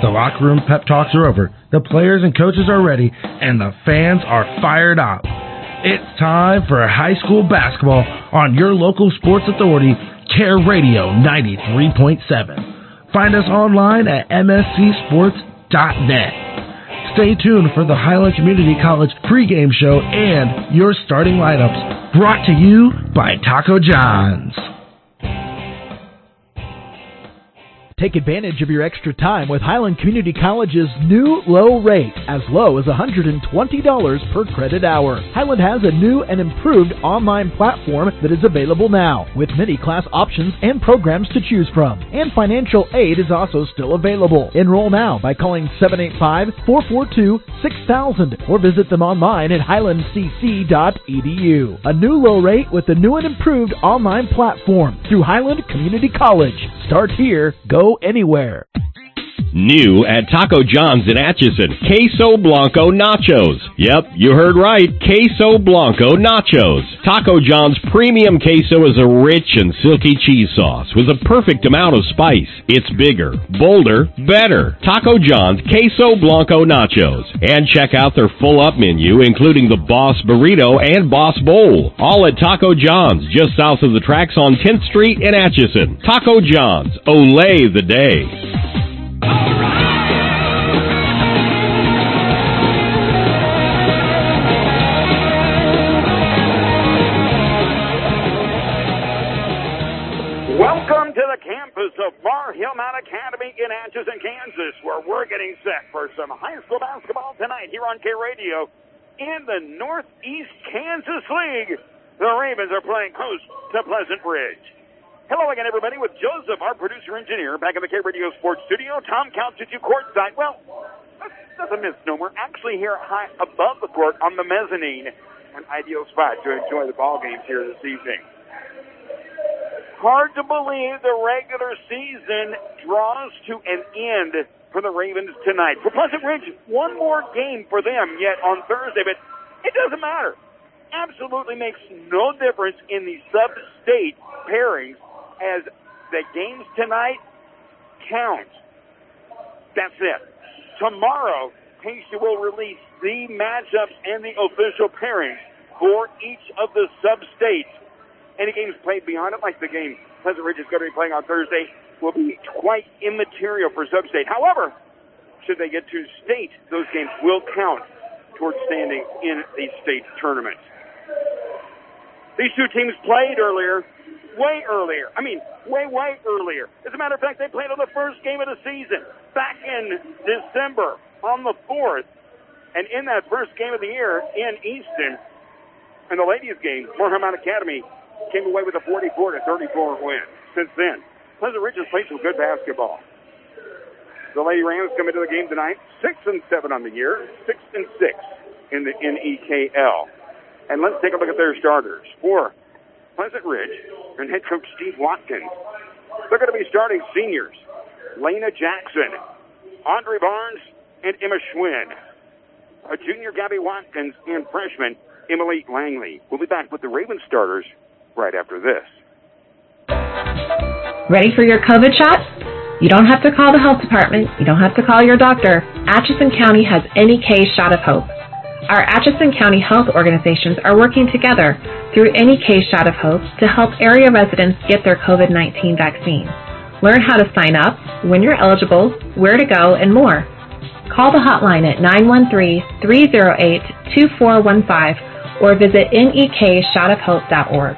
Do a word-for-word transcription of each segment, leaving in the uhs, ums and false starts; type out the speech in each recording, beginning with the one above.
The locker room pep talks are over, the players and coaches are ready, and the fans are fired up. It's time for high school basketball on your local sports authority, Care Radio ninety-three point seven. Find us online at m s c sports dot net. Stay tuned for the Highland Community College pregame show and your starting lineups, brought to you by Taco John's. Take advantage of your extra time with Highland Community College's new low rate, as low as one hundred twenty dollars per credit hour. Highland has a new and improved online platform that is available now, with many class options and programs to choose from. And financial aid is also still available. Enroll now by calling seven eight five, four four two, six thousand or visit them online at highland c c dot e d u. A new low rate with a new and improved online platform through Highland Community College. Start here, go anywhere. New at Taco John's in Atchison, Queso Blanco Nachos. Yep, you heard right, Queso Blanco Nachos. Taco John's premium queso is a rich and silky cheese sauce with a perfect amount of spice. It's bigger, bolder, better. Taco John's Queso Blanco Nachos. And check out their full-up menu, including the Boss Burrito and Boss Bowl. All at Taco John's, just south of the tracks on tenth street in Atchison. Taco John's, Olay the day. Welcome to the campus of Bar Hill Mount Academy in Atchison, Kansas, where we're getting set for some high school basketball tonight here on K Radio in the Northeast Kansas League. The Ravens are playing host to Pleasant Ridge. Hello again, everybody, with Joseph, our producer-engineer, back in the K Radio Sports Studio. Tom counts at you courtside. Well, that's a misnomer. Actually, here high above the court on the mezzanine, an ideal spot to enjoy the ball games here this evening. Hard to believe the regular season draws to an end for the Ravens tonight. For Pleasant Ridge, one more game for them yet on Thursday, but it doesn't matter. Absolutely makes no difference in the sub-state pairings, as the games tonight count. That's it. Tomorrow, Casey will release the matchups and the official pairings for each of the sub-states. Any games played beyond it, like the game Pleasant Ridge is going to be playing on Thursday, will be quite immaterial for sub-state. However, should they get to state, those games will count towards standing in the state tournament. These two teams played earlier. Way earlier. I mean, way, way earlier. As a matter of fact, they played on the first game of the season back in December on the fourth. And in that first game of the year in Easton, in the ladies' game, Bar Hill Mount Academy came away with a forty-four to thirty-four win. Since then, Pleasant Ridge has played some good basketball. The Lady Rams come into the game tonight, six and seven on the year, six and six in the N E K L. And let's take a look at their starters. For Pleasant Ridge and head coach Steve Watkins, they're going to be starting seniors Lena Jackson, Audrey Barnes, and Emma Schwinn. A junior Gabby Watkins and freshman Emily Langley. We'll be back with the Ravens starters right after this. Ready for your COVID shot? You don't have to call the health department. You don't have to call your doctor. Atchison County has N E K Shot of Hope. Our Atchison County health organizations are working together through N E K Shot of Hope to help area residents get their COVID nineteen vaccine. Learn how to sign up, when you're eligible, where to go, and more. Call the hotline at nine one three, three oh eight, two four one five or visit N E K shot of hope dot org.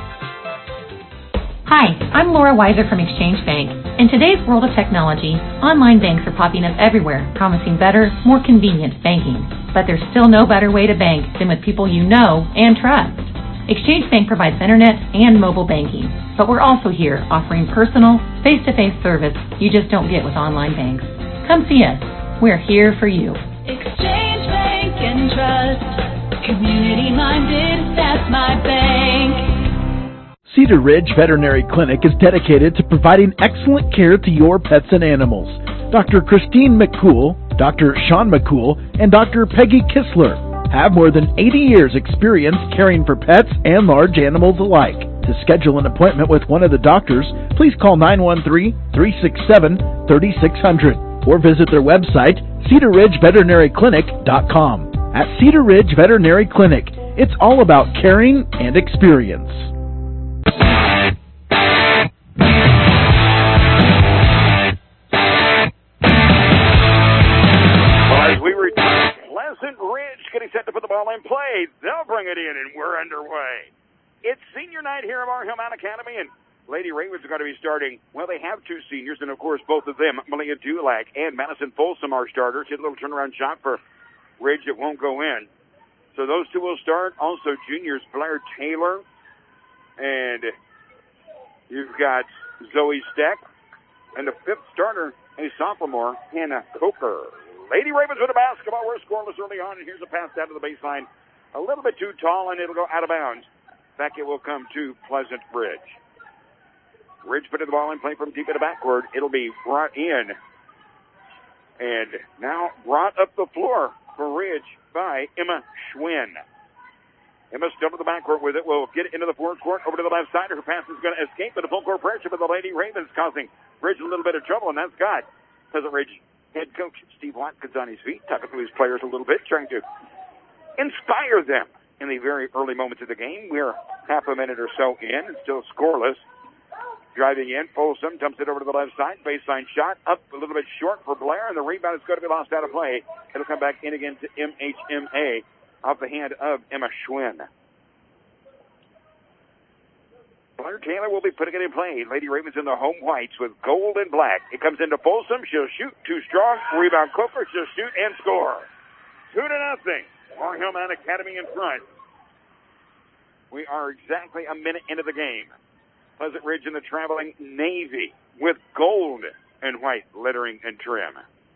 Hi, I'm Laura Weiser from Exchange Bank. In today's world of technology, online banks are popping up everywhere, promising better, more convenient banking. But there's still no better way to bank than with people you know and trust. Exchange Bank provides internet and mobile banking, but we're also here offering personal, face-to-face service you just don't get with online banks. Come see us. We're here for you. Exchange Bank and Trust, community-minded, that's my bank. Cedar Ridge Veterinary Clinic is dedicated to providing excellent care to your pets and animals. Doctor Christine McCool, Doctor Sean McCool, and Doctor Peggy Kistler have more than eighty years experience caring for pets and large animals alike. To schedule an appointment with one of the doctors, please call nine one three, three six seven, three six zero zero. or visit their website, cedar ridge veterinary clinic dot com. At Cedar Ridge Veterinary Clinic, it's all about caring and experience. Well, as we return, Pleasant Ridge getting set to put the ball in play. They'll bring it in, and we're underway. It's senior night here at Mar Hillman Academy, and Lady Ravens are going to be starting. Well, they have two seniors, and of course, both of them, Malia Dulac and Madison Folsom, are starters. Hit a little turnaround shot for Ridge that won't go in. So those two will start. Also, juniors Blair Taylor, and you've got Zoe Steck, and the fifth starter, a sophomore, Hannah Coker. Lady Ravens with a basketball. We're scoreless early on, and here's a pass down to the baseline. A little bit too tall, and it'll go out of bounds. Back it will come to Pleasant Ridge. Ridge putting the ball in play from deep in the backcourt. It'll be brought in. And now brought up the floor for Ridge by Emma Schwinn. Emma still to the backcourt with it. Will get it into the forecourt over to the left side. Her pass is going to escape, but a full court pressure for the Lady Ravens, causing Ridge a little bit of trouble, and that's got Pleasant Ridge head coach Steve Watkins on his feet, talking to his players a little bit, trying to inspire them in the very early moments of the game. We're half a minute or so in, and still scoreless. Driving in, Folsom dumps it over to the left side. Baseline shot up a little bit short for Blair, and the rebound is going to be lost out of play. It'll come back in again to M H M A off the hand of Emma Schwinn. Blair Taylor will be putting it in play. Lady Ravens in the home whites with gold and black. It comes into Folsom. She'll shoot. Too strong. Rebound Coker. She'll shoot and score. Two to nothing. Mar Hillman Academy in front. We are exactly a minute into the game. Pleasant Ridge in the traveling navy with gold and white lettering and trim.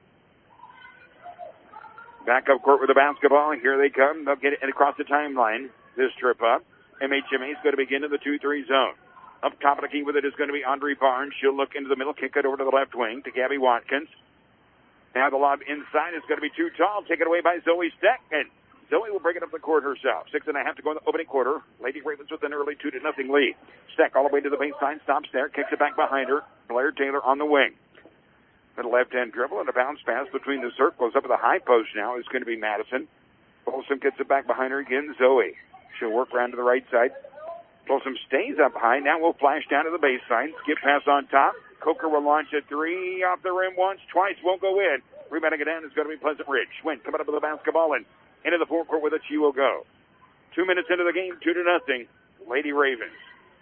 Back up court with the basketball. Here they come. They'll get it across the timeline. This trip up. M H M A is going to begin in the two three zone. Up top of the key with it is going to be Andre Barnes. She'll look into the middle, kick it over to the left wing to Gabby Watkins. Now the lob inside is going to be too tall. Taken away by Zoe Steck. And Zoe will bring it up the court herself. Six and a half to go in the opening quarter. Lady Ravens with an early two to nothing lead. Steck all the way to the baseline, stops there, kicks it back behind her. Blair Taylor on the wing. The left-hand dribble and a bounce pass between the circles. Up at the high post now is going to be Madison. Folsom gets it back behind her again. Zoe. She'll work around to the right side. Folsom stays up high. Now we'll flash down to the baseline. Skip pass on top. Coker will launch a three off the rim once, twice, won't go in. Rebounding it down is going to be Pleasant Ridge. Schwinn coming up with the basketball and into the forecourt with it, she will go. Two minutes into the game, two to nothing. Lady Ravens.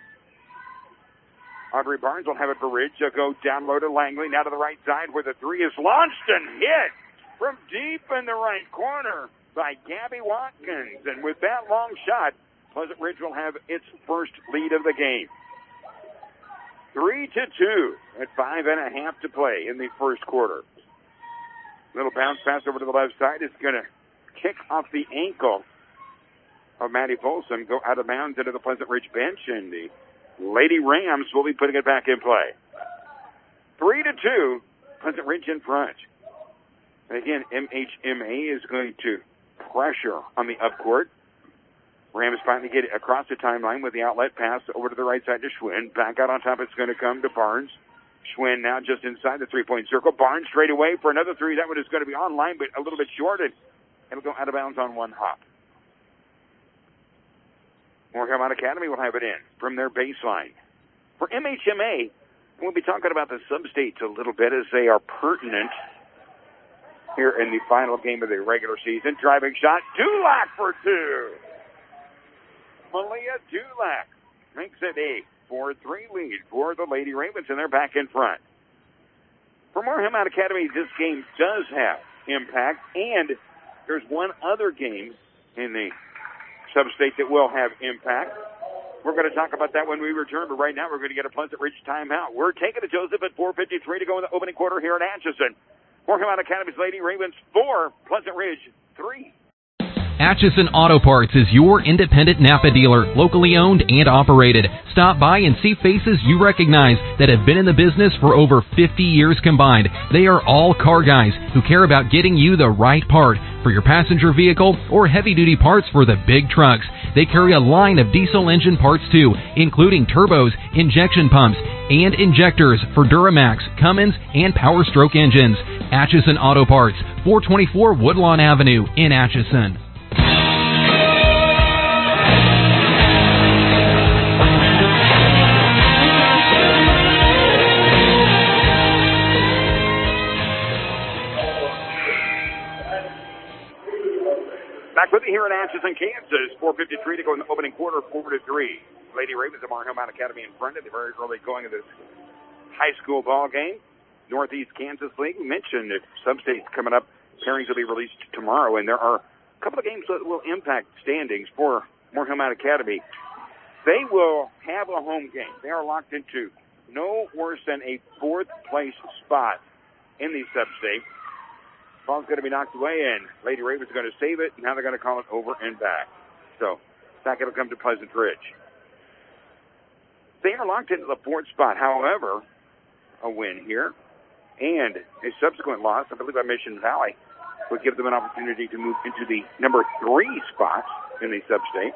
Audrey Barnes will have it for Ridge. She'll go down low to Langley, now to the right side where the three is launched and hit from deep in the right corner by Gabby Watkins. And with that long shot, Pleasant Ridge will have its first lead of the game. Three to two at five and a half to play in the first quarter. Little bounce pass over to the left side. It's going to kick off the ankle of Maddie Folsom, go out of bounds into the Pleasant Ridge bench, and the Lady Rams will be putting it back in play. Three to two, Pleasant Ridge in front. And again, M H M A is going to pressure on the upcourt. Rams finally get it across the timeline with the outlet pass over to the right side to Schwinn. Back out on top, it's going to come to Barnes. Schwinn now just inside the three-point circle. Barnes straight away for another three. That one is going to be online, but a little bit short, and it'll go out of bounds on one hop. Mar Hillman Academy will have it in from their baseline. For M H M A, we'll be talking about the sub-states a little bit as they are pertinent here in the final game of the regular season. Driving shot, Dulac for two. Malia Dulac makes it a four three lead for the Lady Ravens, and they're back in front. For Mar Hillman Academy, this game does have impact, and there's one other game in the sub-state that will have impact. We're going to talk about that when we return, but right now we're going to get a Pleasant Ridge timeout. We're taking to Joseph at four fifty-three to go in the opening quarter here at Atchison. Mar Hillman Academy's Lady Ravens four, Pleasant Ridge three. Atchison Auto Parts is your independent Napa dealer, locally owned and operated. Stop by and see faces you recognize that have been in the business for over fifty years combined. They are all car guys who care about getting you the right part. for your passenger vehicle or heavy-duty parts for the big trucks. They carry a line of diesel engine parts too, including turbos, injection pumps, and injectors for Duramax, Cummins, and Power Stroke engines. Atchison Auto Parts, four twenty-four Woodlawn Avenue in Atchison. Back with you here in Atchison, Kansas. four fifty-three to go in the opening quarter, four to three. Lady Ravens of Mar Hillmount Academy in front of the very early going of this high school ball game. Northeast Kansas League. We mentioned that sub-states coming up. Pairings will be released tomorrow, and there are a couple of games that will impact standings for Mar Hillmount Academy. They will have a home game. They are locked into no worse than a fourth place spot in the sub-state. Ball's going to be knocked away, and Lady Ravens are going to save it. Now they're going to call it over and back. So, back it'll come to Pleasant Ridge. They are locked into the fourth spot. However, a win here and a subsequent loss, I believe by Mission Valley, would give them an opportunity to move into the number three spot in the sub-state.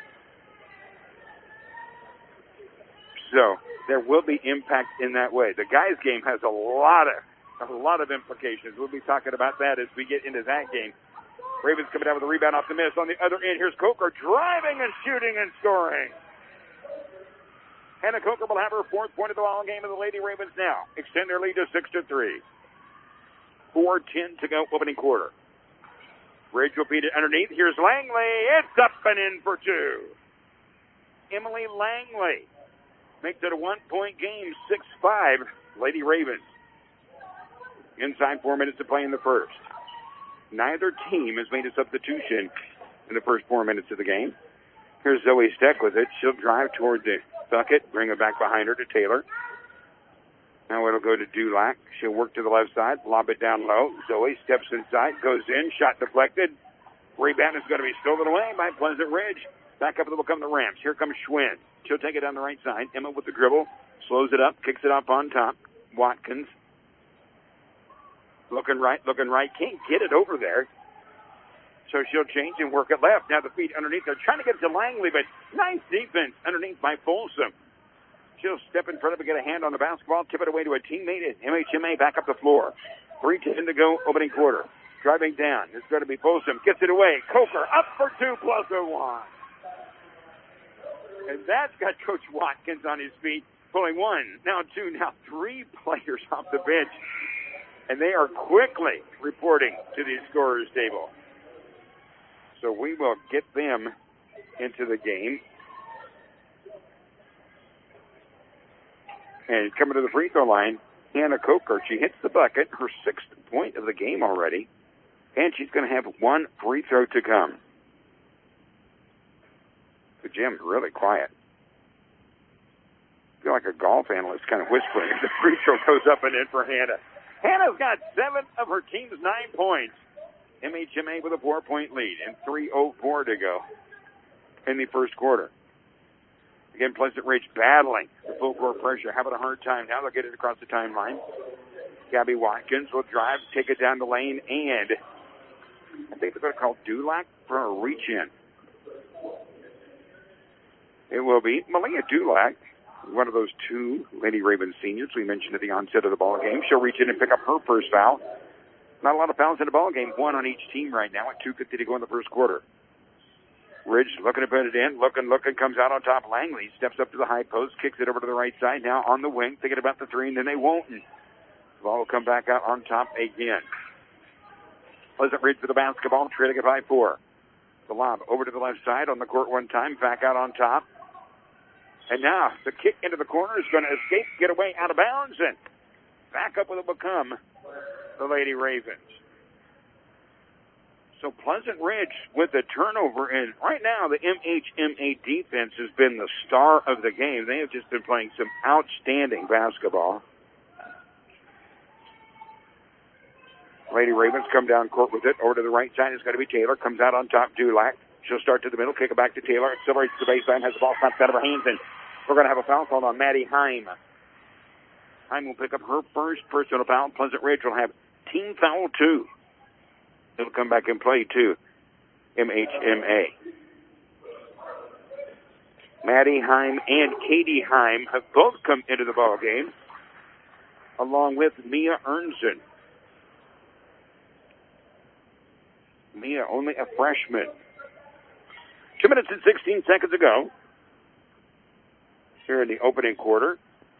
So, there will be impact in that way. The guys' game has a lot of A lot of implications. We'll be talking about that as we get into that game. Ravens coming down with a rebound off the miss. On the other end, here's Coker driving and shooting and scoring. Hannah Coker will have her fourth point of the ball game of the Lady Ravens now. Extend their lead to six to three. four ten to go, opening quarter. Ridge will beat it underneath. Here's Langley. It's up and in for two. Emily Langley makes it a one-point game, six five, Lady Ravens. Inside four minutes to play in the first. Neither team has made a substitution in the first four minutes of the game. Here's Zoe Steck with it. She'll drive toward the bucket, bring it back behind her to Taylor. Now it'll go to Dulac. She'll work to the left side, lob it down low. Zoe steps inside, goes in, shot deflected. Rebound is going to be stolen away by Pleasant Ridge. Back up, it will come the Rams. Here comes Schwinn. She'll take it down the right side. Emma with the dribble, slows it up, kicks it up on top. Watkins. Looking right, looking right. Can't get it over there. So she'll change and work it left. Now the feet underneath. They're trying to get it to Langley, but nice defense underneath by Folsom. She'll step in front of it, get a hand on the basketball, tip it away to a teammate at M H M A back up the floor. three ten to go, opening quarter. Driving down. It's going to be Folsom. Gets it away. Coker up for two plus a one. And that's got Coach Watkins on his feet. Pulling one, now two, now three players off the bench. And they are quickly reporting to the scorer's table. So we will get them into the game. And coming to the free throw line, Hannah Coker. She hits the bucket, her sixth point of the game already. And she's going to have one free throw to come. The gym's really quiet. I feel like a golf analyst kind of whispering as the free throw goes up and in for Hannah. Hannah's got seven of her team's nine points. M H M A with a four-point lead and three oh four to go in the first quarter. Again, Pleasant Ridge battling the full court pressure, having a hard time. Now they'll get it across the timeline. Gabby Watkins will drive, take it down the lane, and I think they're going to call Dulac for a reach-in. It will be Malia Dulac, one of those two Lady Ravens seniors we mentioned at the onset of the ball game. She'll reach in and pick up her first foul. Not a lot of fouls in the ball game. One on each team right now at two fifty to go in the first quarter. Ridge looking to put it in, looking, looking, comes out on top. Langley steps up to the high post, kicks it over to the right side. Now on the wing, thinking about the three, and then they won't. And the ball will come back out on top again. Pleasant Ridge for the basketball, trailing it by four. The lob over to the left side on the court one time, back out on top. And now the kick into the corner is going to escape, get away out of bounds, and back up will become the Lady Ravens. So Pleasant Ridge with the turnover, and right now the M H M A defense has been the star of the game. They have just been playing some outstanding basketball. Lady Ravens come down court with it. Over to the right side is going to be Taylor. Comes out on top, Dulac. She'll start to the middle, kick it back to Taylor. Accelerates to the baseline, has the ball snapped out of her hands, and we're going to have a foul called on Maddie Heim. Heim will pick up her first personal foul. Pleasant Ridge will have team foul two. He'll come back and play, too. M H M A. Maddie Heim and Katie Heim have both come into the ball game, along with Mia Ernzen. Mia, only a freshman. Two minutes and sixteen seconds ago. Here in the opening quarter.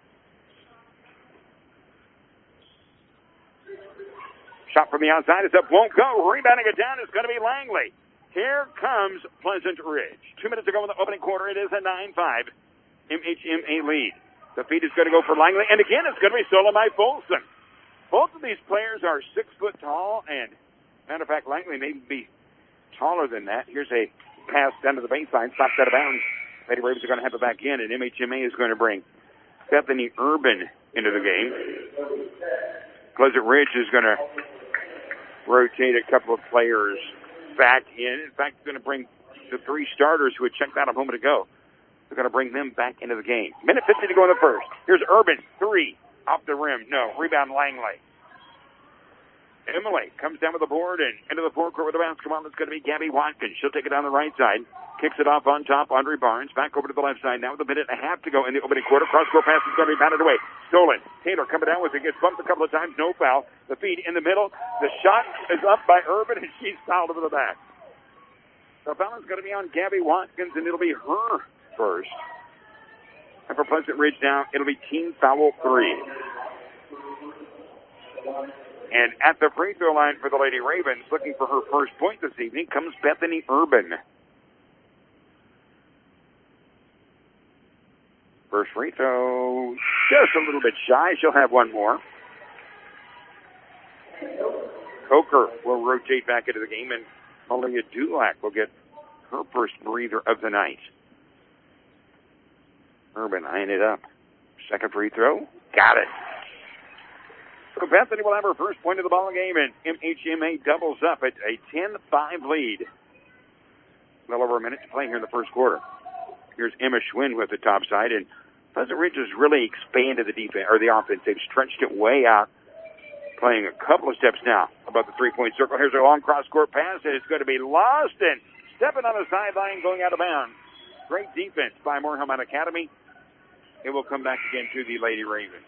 Shot from the outside is up, won't go. Rebounding it down is going to be Langley. Here comes Pleasant Ridge. Two minutes ago in the opening quarter, it is a nine five M H M A lead. The feed is going to go for Langley, and again, it's going to be Solomai Folsom. Both of these players are six foot tall, and matter of fact, Langley may be taller than that. Here's a pass down to the baseline, stopped out of bounds. Lady Ravens are going to have it back in, and M H M A is going to bring Bethany Urban into the game. Pleasant Ridge is going to rotate a couple of players back in. In fact, they're going to bring the three starters who had checked out a moment ago. They're going to bring them back into the game. Minute fifty to go in the first. Here's Urban, three, off the rim. No, rebound Langley. Emily comes down with the board and into the forecourt with the basketball. It's going to be Gabby Watkins. She'll take it down the right side. Kicks it off on top. Andre Barnes back over to the left side now with a minute and a half to go in the opening quarter. Cross-court pass is going to be batted away. Stolen. Taylor coming down with it. Gets bumped a couple of times. No foul. The feed in the middle. The shot is up by Urban, and she's fouled over the back. The foul is going to be on Gabby Watkins, and it'll be her first. And for Pleasant Ridge now, it'll be team foul three. And at the free throw line for the Lady Ravens, looking for her first point this evening, comes Bethany Urban. First free throw, just a little bit shy. She'll have one more. Coker will rotate back into the game, and Malia Dulac will get her first breather of the night. Urban eyeing it up. Second free throw, got it. So Bethany will have her first point of the ball game, and M H M A doubles up at a ten five lead. Well over a minute to play here in the first quarter. Here's Emma Schwinn with the top side, and Pleasant Ridge has really expanded the defense or the offense. They've stretched it way out, playing a couple of steps now above the three-point circle. Here's a long cross-court pass, and it's going to be lost, and stepping on the sideline, going out of bounds. Great defense by Moorhead Academy. It will come back again to the Lady Ravens.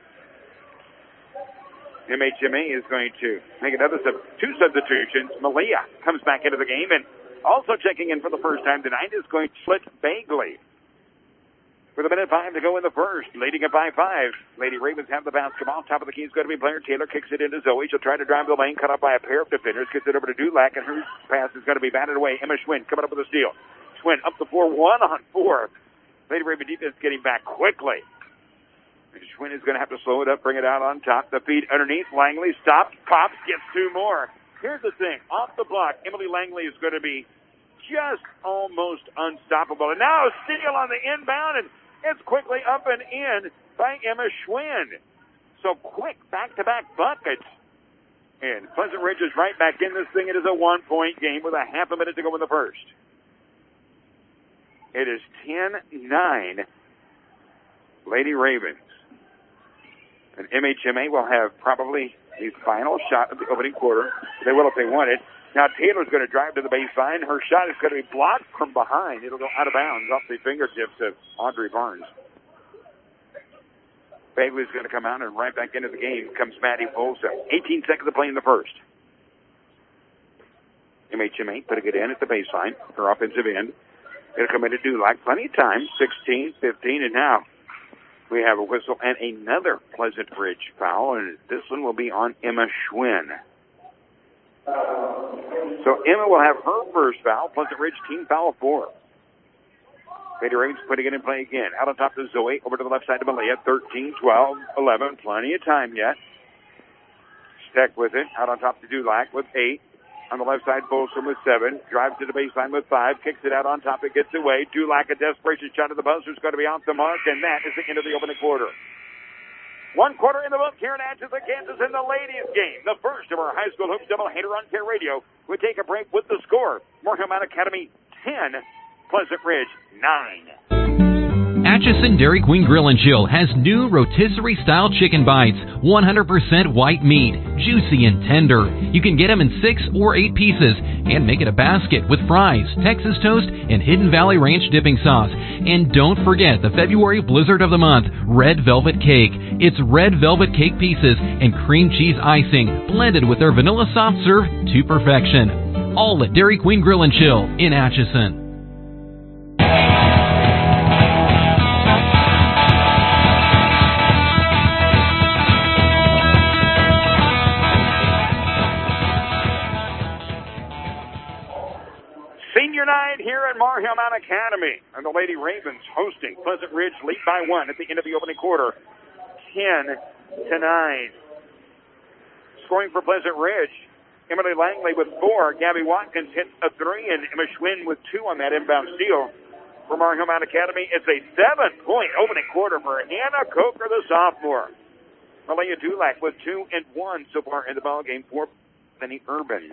M H M A is going to make another sub, two substitutions. Malia comes back into the game, and also checking in for the first time tonight is going to split Bagley. With a minute five to go in the first, leading it by five. Lady Ravens have the basketball. Top of the key is going to be Blair Taylor. Kicks it into Zoe. She'll try to drive the lane, cut off by a pair of defenders. Gets it over to Dulac, and her pass is going to be batted away. Emma Schwinn coming up with a steal. Schwinn up the floor, one on four. Lady Raven defense getting back quickly. Schwinn is going to have to slow it up, bring it out on top. The feed underneath. Langley stops, pops, gets two more. Here's the thing. Off the block, Emily Langley is going to be just almost unstoppable. And now a steal on the inbound, and it's quickly up and in by Emma Schwinn. So quick back-to-back buckets. And Pleasant Ridge is right back in this thing. It is a one-point game with a half a minute to go in the first. It is ten nine. Lady Ravens. And M H M A will have probably the final shot of the opening quarter. They will if they want it. Now Taylor's going to drive to the baseline. Her shot is going to be blocked from behind. It'll go out of bounds off the fingertips of Audrey Barnes. Bagley's going to come out, and right back into the game comes Maddie Folsom. eighteen seconds to play in the first. M H M A putting it in at the baseline. Her offensive end. It'll come in to Dulac. Plenty of time. sixteen, fifteen, and now we have a whistle and another Pleasant Ridge foul, and this one will be on Emma Schwinn. So Emma will have her first foul. Pleasant Ridge team foul four. Lady Ravens putting it in play again. Out on top to Zoe. Over to the left side to Malia. thirteen, twelve, eleven. Plenty of time yet. Steck with it. Out on top to Dulac with eight. On the left side, Folsom with seven. Drives to the baseline with five. Kicks it out on top. It gets away. Dulac, a desperation shot to the buzzer, is going to be off the mark, and that is the end of the opening quarter. One quarter in the book here in Atchison, Kansas, in the ladies' game. The first of our high school hoops doubleheader on Care Radio. We take a break with the score. Moorhead Academy ten, Pleasant Ridge nine. Atchison Dairy Queen Grill and Chill has new rotisserie-style chicken bites, one hundred percent white meat, juicy and tender. You can get them in six or eight pieces and make it a basket with fries, Texas toast, and Hidden Valley Ranch dipping sauce. And don't forget the February Blizzard of the Month, Red Velvet Cake. It's red velvet cake pieces and cream cheese icing blended with their vanilla soft serve to perfection. All at Dairy Queen Grill and Chill in Atchison. Senior night here at Mar-Hill Mount Academy, and the Lady Ravens hosting Pleasant Ridge, lead by one at the end of the opening quarter, ten to nine. Scoring for Pleasant Ridge, Emily Langley with four, Gabby Watkins hits a three, and Emma Schwinn with two on that inbound steal. For Mar-Hill Mount Academy, it's a seven-point opening quarter for Hannah Coker, the sophomore. Malaya Dulac with two and one so far in the ballgame for Benny Urban.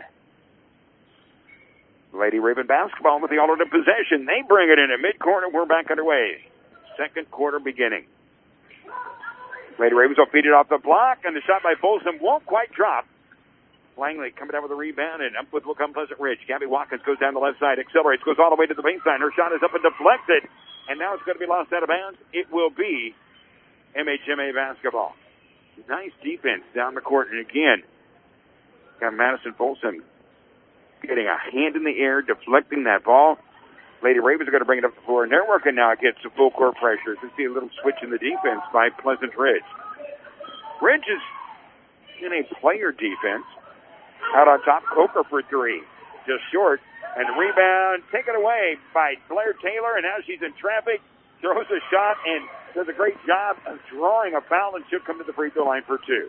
Lady Raven basketball with the alternate possession. They bring it in at mid-corner. We're back underway. Second quarter beginning. Lady Ravens will feed it off the block, and the shot by Folsom won't quite drop. Langley coming down with a rebound, and up with will come Pleasant Ridge. Gabby Watkins goes down the left side, accelerates, goes all the way to the baseline. Her shot is up and deflected, and now it's going to be lost out of bounds. It will be M H M A basketball. Nice defense down the court, and again, got Madison Folsom getting a hand in the air, deflecting that ball. Lady Ravens are going to bring it up the floor, and they're working now against some full court pressure. You see a little switch in the defense by Pleasant Ridge. Ridge is in a player defense. Out on top, Coker for three. Just short. And the rebound taken away by Blair Taylor, and now she's in traffic, throws a shot, and does a great job of drawing a foul, and she'll come to the free throw line for two.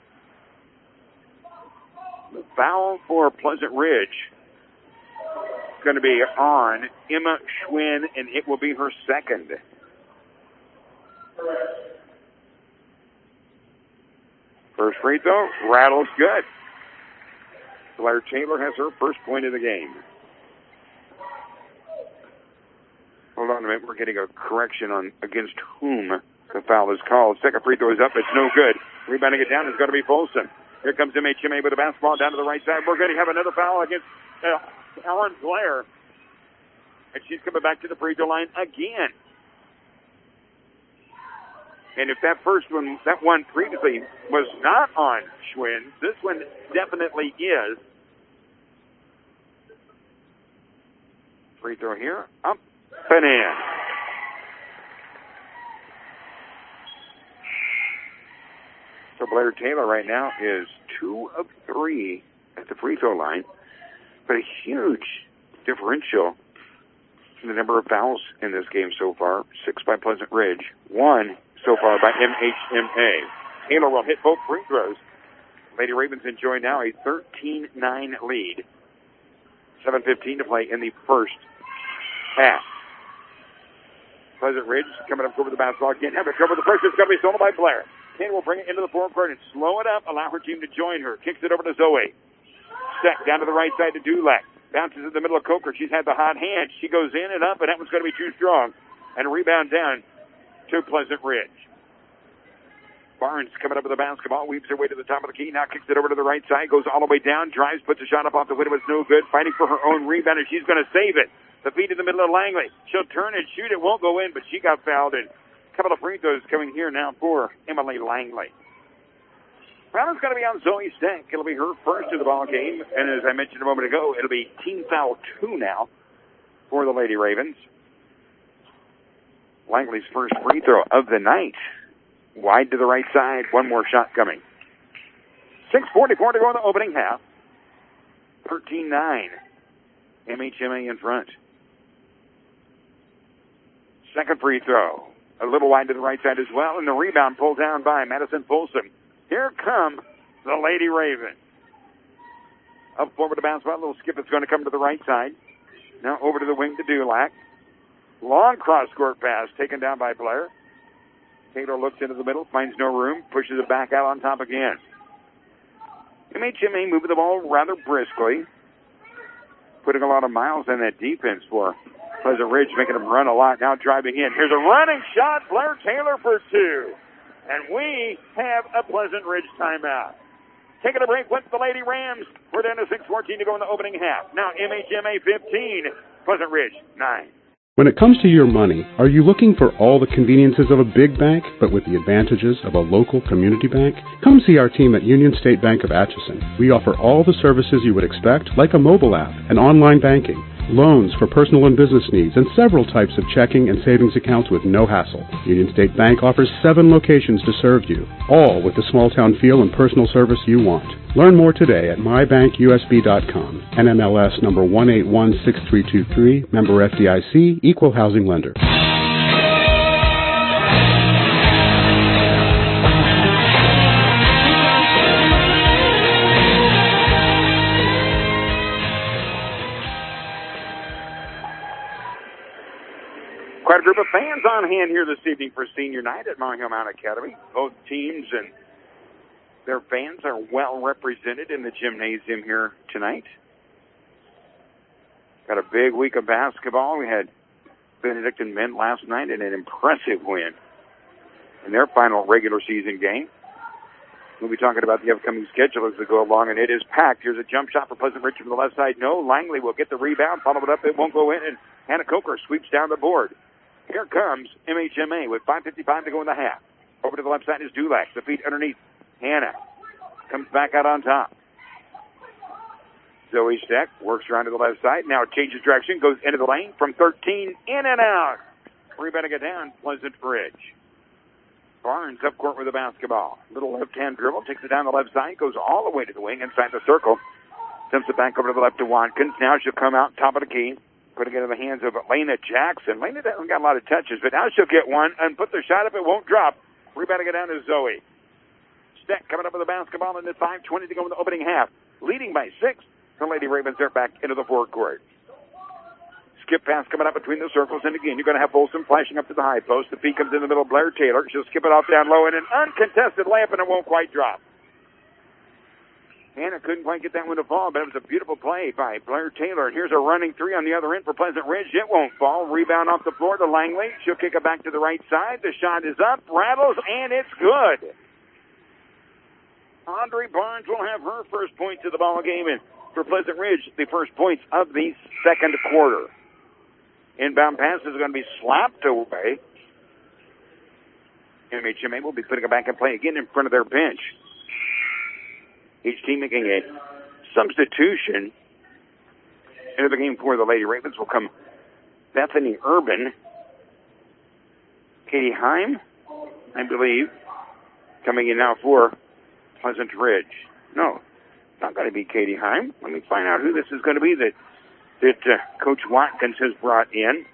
The foul for Pleasant Ridge is going to be on Emma Schwinn, and it will be her second. First free throw, rattles good. Blair Taylor has her first point of the game. Hold on a minute, we're getting a correction on against whom the foul is called. Second free throw is up, it's no good. Rebounding it down is going to be Folsom. Here comes M H M A with the basketball down to the right side. We're going to have another foul against uh, Ellen Blair. And she's coming back to the free throw line again. And if that first one, that one previously was not on Schwinn, this one definitely is. Free throw here, up and in. So Blair Taylor right now is two of three at the free throw line, but a huge differential in the number of fouls in this game so far. Six by Pleasant Ridge, one so far by M H M A. Taylor will hit both free throws. Lady Ravens enjoy now a thirteen nine lead. seven fifteen to play in the first half. Pleasant Ridge coming up over the basketball again. Have a cover. The pressure is going to be stolen by Blair. Taylor will bring it into the forecourt and slow it up, allow her team to join her. Kicks it over to Zoe. Set down to the right side to Dulac. Bounces in the middle of Coker. She's had the hot hand. She goes in and up, and that one's going to be too strong. And a rebound down to Pleasant Ridge. Barnes coming up with the basketball, weaves her way to the top of the key, now kicks it over to the right side, goes all the way down, drives, puts a shot up off the window, it's no good, fighting for her own rebound, and she's going to save it. The feed in the middle of Langley. She'll turn and shoot, it won't go in, but she got fouled, and a couple of free throws coming here now for Emily Langley. Foul is going to be on Zoe Steck. It'll be her first of the ball game, and as I mentioned a moment ago, it'll be team foul two now for the Lady Ravens. Langley's first free throw of the night. Wide to the right side. One more shot coming. six forty-four to go in the opening half. thirteen nine. M H M A in front. Second free throw. A little wide to the right side as well. And the rebound pulled down by Madison Folsom. Here come the Lady Ravens. Up forward to basketball. A little skip is going to come to the right side. Now over to the wing to Dulac. Long cross-court pass taken down by Blair. Taylor looks into the middle, finds no room, pushes it back out on top again. M H M A moving the ball rather briskly, putting a lot of miles on that defense for Pleasant Ridge making them run a lot, now driving in. Here's a running shot, Blair Taylor for two. And we have a Pleasant Ridge timeout. Taking a break with the Lady Rams. We're down to six fourteen to go in the opening half. Now M H M A fifteen, Pleasant Ridge nine. When it comes to your money, are you looking for all the conveniences of a big bank, but with the advantages of a local community bank? Come see our team at Union State Bank of Atchison. We offer all the services you would expect, like a mobile app and online banking, loans for personal and business needs, and several types of checking and savings accounts with no hassle. Union State Bank offers seven locations to serve you, all with the small-town feel and personal service you want. Learn more today at my bank U S B dot com. N M L S number one eight one six three two three, member F D I C, equal housing lender. Quite a group of fans on hand here this evening for senior night at Mountain Hill Mountain Academy. Both teams and their fans are well represented in the gymnasium here tonight. Got a big week of basketball. We had Benedictine men last night in an impressive win in their final regular season game. We'll be talking about the upcoming schedule as we go along, and it is packed. Here's a jump shot for Pleasant Ridge from the left side. No, Langley will get the rebound, follow it up. It won't go in, and Hannah Coker sweeps down the board. Here comes M H M A with five fifty-five to go in the half. Over to the left side is Dulac. The feet underneath. Hannah comes back out on top. Zoe Steck works around to the left side. Now changes direction, goes into the lane from thirteen, in and out. Rebounding it down, Pleasant Ridge. Barnes up court with the basketball. Little left-hand dribble, takes it down the left side, goes all the way to the wing inside the circle. Dumps it back over to the left to Watkins. Now she'll come out top of the key, putting it in the hands of Lena Jackson. Lena hasn't got a lot of touches, but now she'll get one and put the shot up. It won't drop. Rebounding it down to Zoe. Steck coming up with the basketball, and then five twenty to go in the opening half. Leading by six. The Lady Ravens are back into the forecourt. Skip pass coming up between the circles, and again, you're going to have Folsom flashing up to the high post. The feed comes in the middle. Blair Taylor. She'll skip it off down low, and an uncontested layup, and it won't quite drop. Hannah couldn't quite get that one to fall, but it was a beautiful play by Blair Taylor. And here's a running three on the other end for Pleasant Ridge. It won't fall. Rebound off the floor to Langley. She'll kick it back to the right side. The shot is up, rattles, and it's good. Andre Barnes will have her first points of the ball game, and for Pleasant Ridge, the first points of the second quarter. Inbound pass is going to be slapped away. M H M A will be putting it back in play again in front of their bench. Each team making a substitution. Into the game for the Lady Ravens will come Bethany Urban, Katie Heim, I believe, coming in now for Pleasant Ridge. No, not going to be Katie Heim. Let me find out who this is going to be that that uh, Coach Watkins has brought in.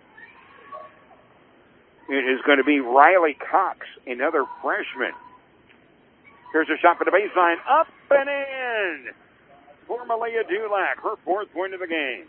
It is going to be Riley Cox, another freshman. Here's a shot for the baseline, up and in for Malia Dulac, her fourth point of the game.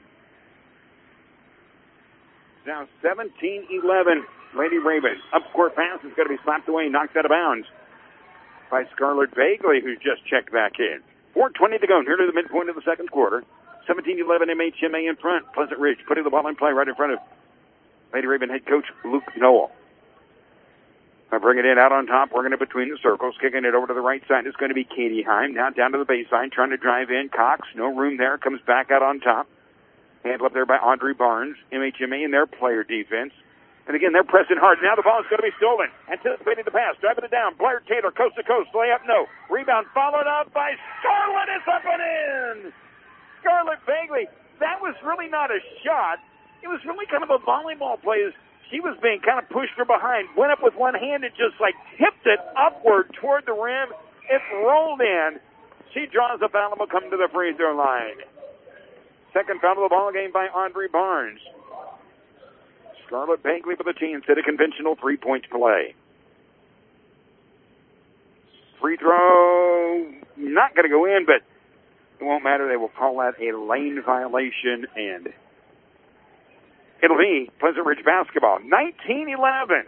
Now seventeen eleven, Lady Ravens. Up court pass is going to be slapped away, knocked out of bounds by Scarlett Bagley, who just checked back in. four twenty to go, near to the midpoint of the second quarter. seventeen eleven, M H M A in front. Pleasant Ridge putting the ball in play right in front of Lady Raven head coach Luke Noel. I bring it in out on top, working it between the circles, kicking it over to the right side. It's going to be Katie Heim. Now down to the baseline, trying to drive in. Cox, no room there, comes back out on top. Handled up there by Audrey Barnes. M H M A in their player defense. And again, they're pressing hard. Now the ball is going to be stolen. Anticipating the pass, driving it down. Blair Taylor, coast to coast, layup, no. Rebound followed up by Scarlett. It's up and in. Scarlett Bagley. That was really not a shot. It was really kind of a volleyball play. She was being kind of pushed from behind. Went up with one hand and just like tipped it upward toward the rim. It rolled in. She draws a foul and will come to the free throw line. Second foul of the ball game by Audrey Barnes. Scarlett Bagley for the team set a conventional three-point play. Free throw, not going to go in, but it won't matter. They will call that a lane violation, and it'll be Pleasant Ridge basketball. nineteen eleven.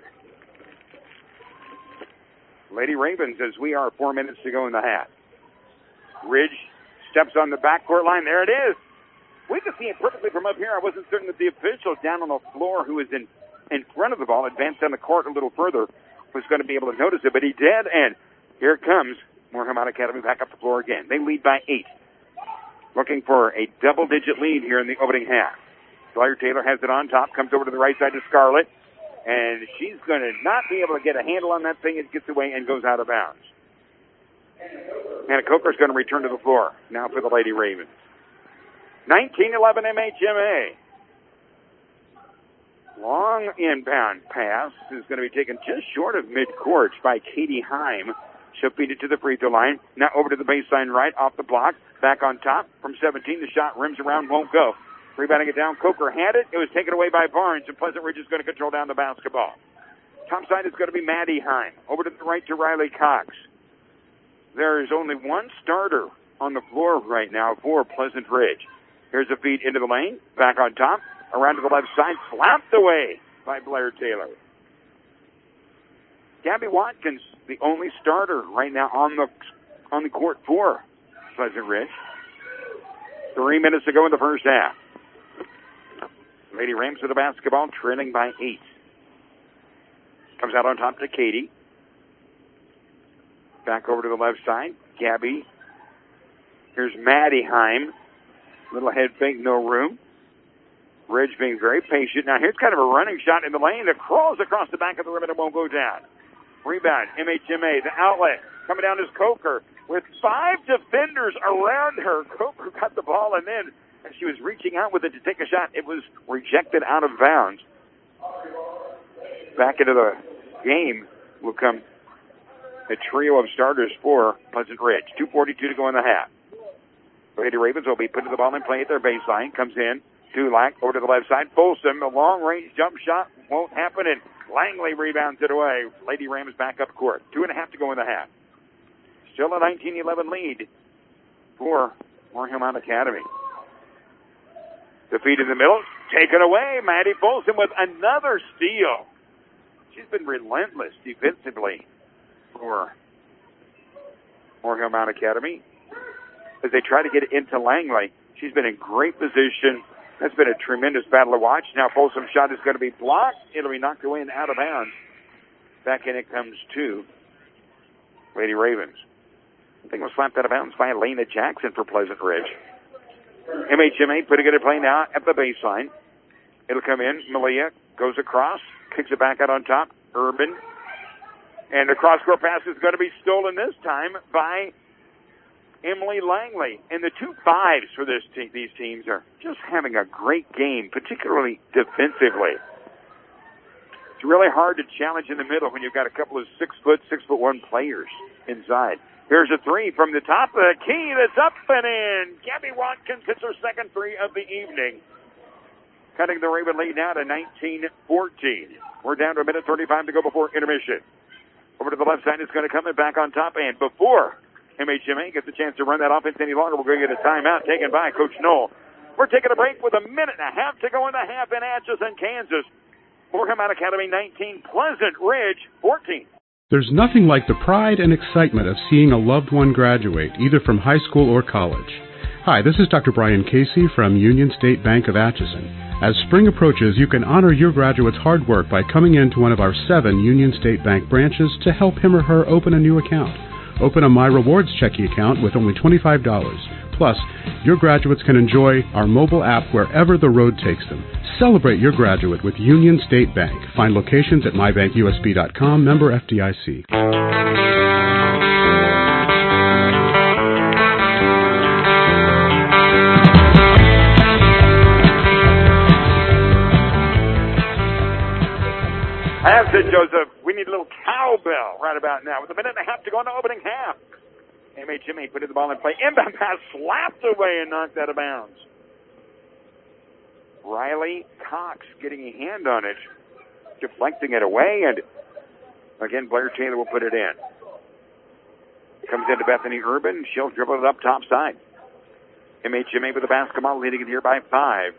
Lady Ravens, as we are four minutes to go in the half. Ridge steps on the backcourt line. There it is. we could see it perfectly from up here. I wasn't certain that the official down on the floor who was in, in front of the ball, advanced on the court a little further, was going to be able to notice it, but he did, and here comes Moorhead Academy back up the floor again. They lead by eight. Looking for a double-digit lead here in the opening half. Blair Taylor has it on top, comes over to the right side to Scarlett, and she's going to not be able to get a handle on that thing. It gets away and goes out of bounds. Hannah Coker's going to return to the floor now for the Lady Ravens. nineteen eleven M H M A. Long inbound pass is going to be taken just short of midcourt by Katie Heim. She'll feed it to the free throw line. Now over to the baseline right, off the block. Back on top from seventeen. The shot rims around, won't go. Rebounding it down. Coker had it. It was taken away by Barnes, and Pleasant Ridge is going to control down the basketball. Top side is going to be Maddie Heim. Over to the right to Riley Cox. There is only one starter on the floor right now for Pleasant Ridge. Here's a feed into the lane. Back on top. Around to the left side. Slapped away by Blair Taylor. Gabby Watkins, the only starter right now on the on the court for Pleasant Ridge. Three minutes to go in the first half. Lady Rams with the basketball, trailing by eight. Comes out on top to Katie. Back over to the left side. Gabby. Here's Maddie Heim. Little head fake, no room. Ridge being very patient. Now here's kind of a running shot in the lane that crawls across the back of the rim and it won't go down. Rebound, M H M A, the outlet. Coming down is Coker with five defenders around her. Coker got the ball, and then as she was reaching out with it to take a shot, it was rejected out of bounds. Back into the game will come a trio of starters for Pleasant Ridge. two forty-two to go in the half. Lady Ravens will be putting the ball in play at their baseline. Comes in. Dulac over to the left side. Folsom, a long-range jump shot won't happen, and Langley rebounds it away. Lady Rams back up court. Two and a half to go in the half. Still a nineteen eleven lead for Moorhead Academy. The feed in the middle, taken away. Maddie Folsom with another steal. She's been relentless defensively for Moorhead Academy. As they try to get it into Langley, she's been in great position. That's been a tremendous battle to watch. Now Folsom's shot is going to be blocked. It'll be knocked away and out of bounds. Back in it comes to Lady Ravens. I think it was slapped out of bounds by Elena Jackson for Pleasant Ridge. M H M A putting it in play now at the baseline. It'll come in. Malia goes across, kicks it back out on top. Urban. And the cross-court pass is going to be stolen this time by Emily Langley. And the two fives for this te- these teams are just having a great game, particularly defensively. It's really hard to challenge in the middle when you've got a couple of six-foot, six-foot-one players inside. Here's a three from the top of the key that's up and in. Gabby Watkins hits her second three of the evening, cutting the Raven lead now to nineteen fourteen. We're down to a minute thirty-five to go before intermission. Over to the left side, it's going to come in back on top, and before M H M A gets a chance to run that offense any longer, we're going to get a timeout taken by Coach Knoll. We're taking a break with a minute and a half to go in the half in Atchison, Kansas. Moorhead Academy nineteen, Pleasant Ridge fourteen. There's nothing like the pride and excitement of seeing a loved one graduate, either from high school or college. Hi, this is Doctor Brian Casey from Union State Bank of Atchison. As spring approaches, you can honor your graduate's hard work by coming into one of our seven Union State Bank branches to help him or her open a new account. Open a My Rewards checking account with only twenty-five dollars. Plus, your graduates can enjoy our mobile app wherever the road takes them. Celebrate your graduate with Union State Bank. Find locations at my bank U S B dot com, member F D I C. I have said, Joseph, we need a little cowbell right about now. With a minute and a half to go in the opening half. M H M A put the ball in play. Inbound pass slapped away and knocked out of bounds. Riley Cox getting a hand on it, deflecting it away, and again, Blair Taylor will put it in. Comes into Bethany Urban. She'll dribble it up top side. M H M A with the basketball, leading it here by five.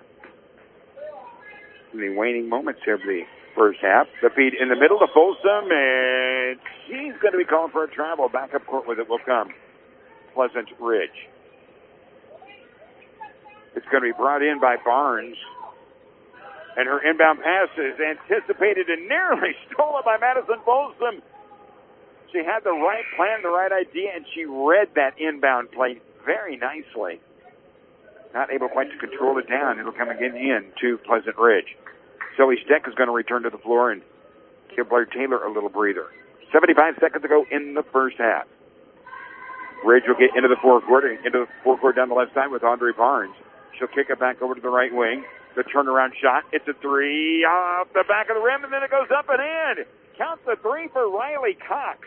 In the waning moments here of the first half. The feed in the middle to Folsom, and she's going to be calling for a travel. Back up court with it will come Pleasant Ridge. It's going to be brought in by Barnes. And her inbound pass is anticipated and nearly stolen by Madison Folsom. She had the right plan, the right idea, and she read that inbound play very nicely. Not able quite to control it down. It'll come again in to Pleasant Ridge. Zoe Steck is going to return to the floor and give Blair Taylor a little breather. seventy-five seconds to go in the first half. Ridge will get into the forecourt, into the forecourt down the left side with Andre Barnes. She'll kick it back over to the right wing. The turnaround shot. It's a three off the back of the rim, and then it goes up and in. Count the three for Riley Cox.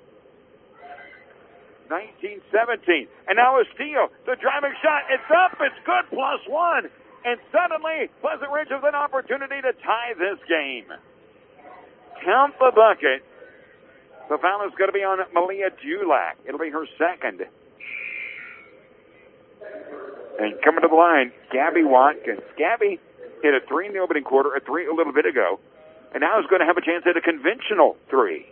nineteen seventeen. And now a steal. The driving shot. It's up. It's good. Plus one. And suddenly, Pleasant Ridge has an opportunity to tie this game. Count the bucket. The foul is going to be on Malia Dulac. It'll be her second. And coming to the line, Gabby Watkins. Gabby hit a three in the opening quarter, a three a little bit ago, and now is going to have a chance at a conventional three.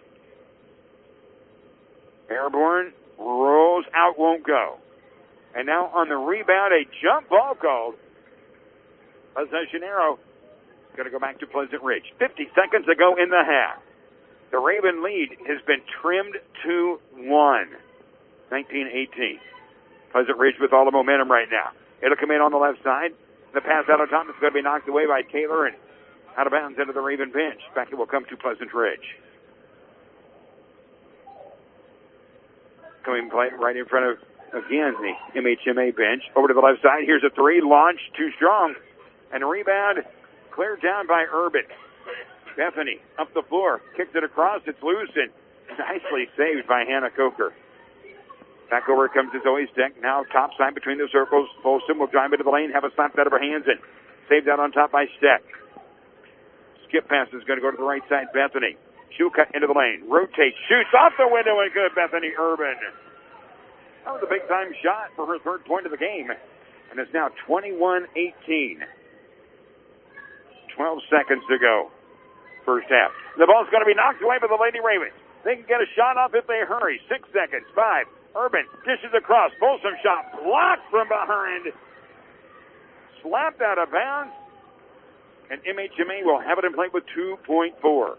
Airborne rolls out, won't go. And now on the rebound, a jump ball called. Possession arrow. Going to go back to Pleasant Ridge. fifty seconds to go in the half. The Raven lead has been trimmed to one. nineteen eighteen. Pleasant Ridge with all the momentum right now. It'll come in on the left side. The pass out of top is going to be knocked away by Taylor and out of bounds into the Raven bench. Back it will come to Pleasant Ridge. Coming play right in front of, again, the M H M A bench. Over to the left side. Here's a three. Launched too strong. And a rebound cleared down by Urban. Bethany up the floor. Kicks it across. It's loose and nicely saved by Hannah Coker. Back over it comes to Zoe Steck. Now top side between the circles. Folsom will drive into the lane, have a slap out of her hands, and saved out on top by Steck. Skip pass is going to go to the right side. Bethany. She'll cut into the lane. Rotates. Shoots off the window and good. Bethany Urban. That was a big time shot for her third point of the game. And it's now twenty-one eighteen. twelve seconds to go. First half. The ball's going to be knocked away by the Lady Ravens. They can get a shot off if they hurry. Six seconds. Five. Urban dishes across. Folsom shot blocked from behind. Slapped out of bounds. And M H M A will have it in play with two point four.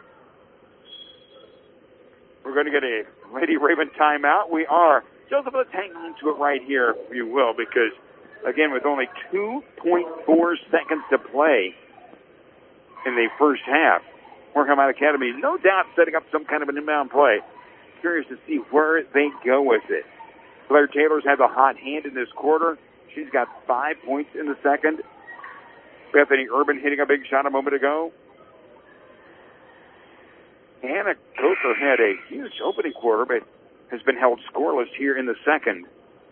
We're going to get a Lady Raven timeout. We are. Joseph, let's hang on to it right here, if you will, because, again, with only two point four seconds to play in the first half, Moorhead Academy, no doubt setting up some kind of an inbound play. Curious to see where they go with it. Blair Taylor's had the hot hand in this quarter. She's got five points in the second. Bethany Urban hitting a big shot a moment ago. Hannah Coker had a huge opening quarter, but has been held scoreless here in the second.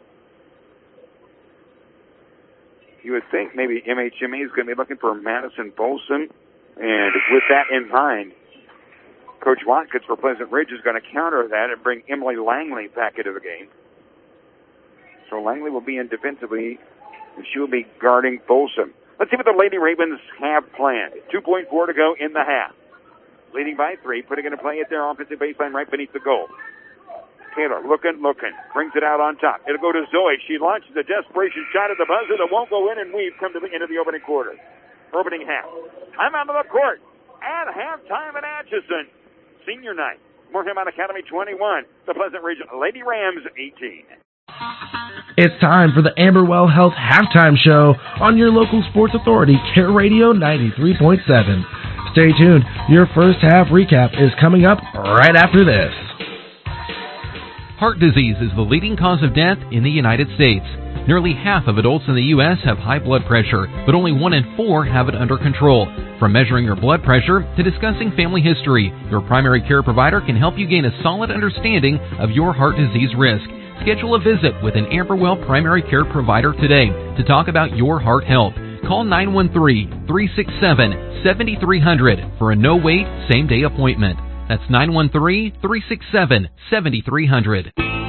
You would think maybe M H M A is going to be looking for Madison Folsom, and with that in mind, Coach Watkins for Pleasant Ridge is going to counter that and bring Emily Langley back into the game. So Langley will be in defensively, and she will be guarding Folsom. Let's see what the Lady Ravens have planned. two point four to go in the half. Leading by three, putting into play at their offensive baseline right beneath the goal. Taylor looking, looking, brings it out on top. It'll go to Zoe. She launches a desperation shot at the buzzer that won't go in, and we've come to the end of the opening quarter. Opening half. I'm out of the court at halftime in Atchison. Senior night. Moorhead Academy twenty-one. The Pleasant Ridge Lady Rams eighteen. It's time for the Amberwell Health Halftime Show on your local sports authority, Care Radio ninety-three point seven. Stay tuned. Your first half recap is coming up right after this. Heart disease is the leading cause of death in the United States. Nearly half of adults in the U S have high blood pressure, but only one in four have it under control. From measuring your blood pressure to discussing family history, your primary care provider can help you gain a solid understanding of your heart disease risk. Schedule a visit with an Amberwell primary care provider today to talk about your heart health. Call nine one three, three six seven, seven three zero zero for a no-wait, same-day appointment. That's nine one three, three six seven, seven three zero zero.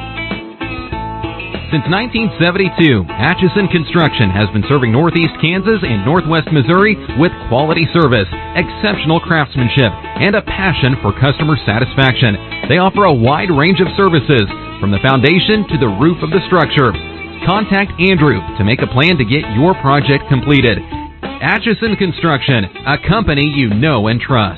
Since nineteen seventy-two, Atchison Construction has been serving Northeast Kansas and Northwest Missouri with quality service, exceptional craftsmanship, and a passion for customer satisfaction. They offer a wide range of services, from the foundation to the roof of the structure. Contact Andrew to make a plan to get your project completed. Atchison Construction, a company you know and trust.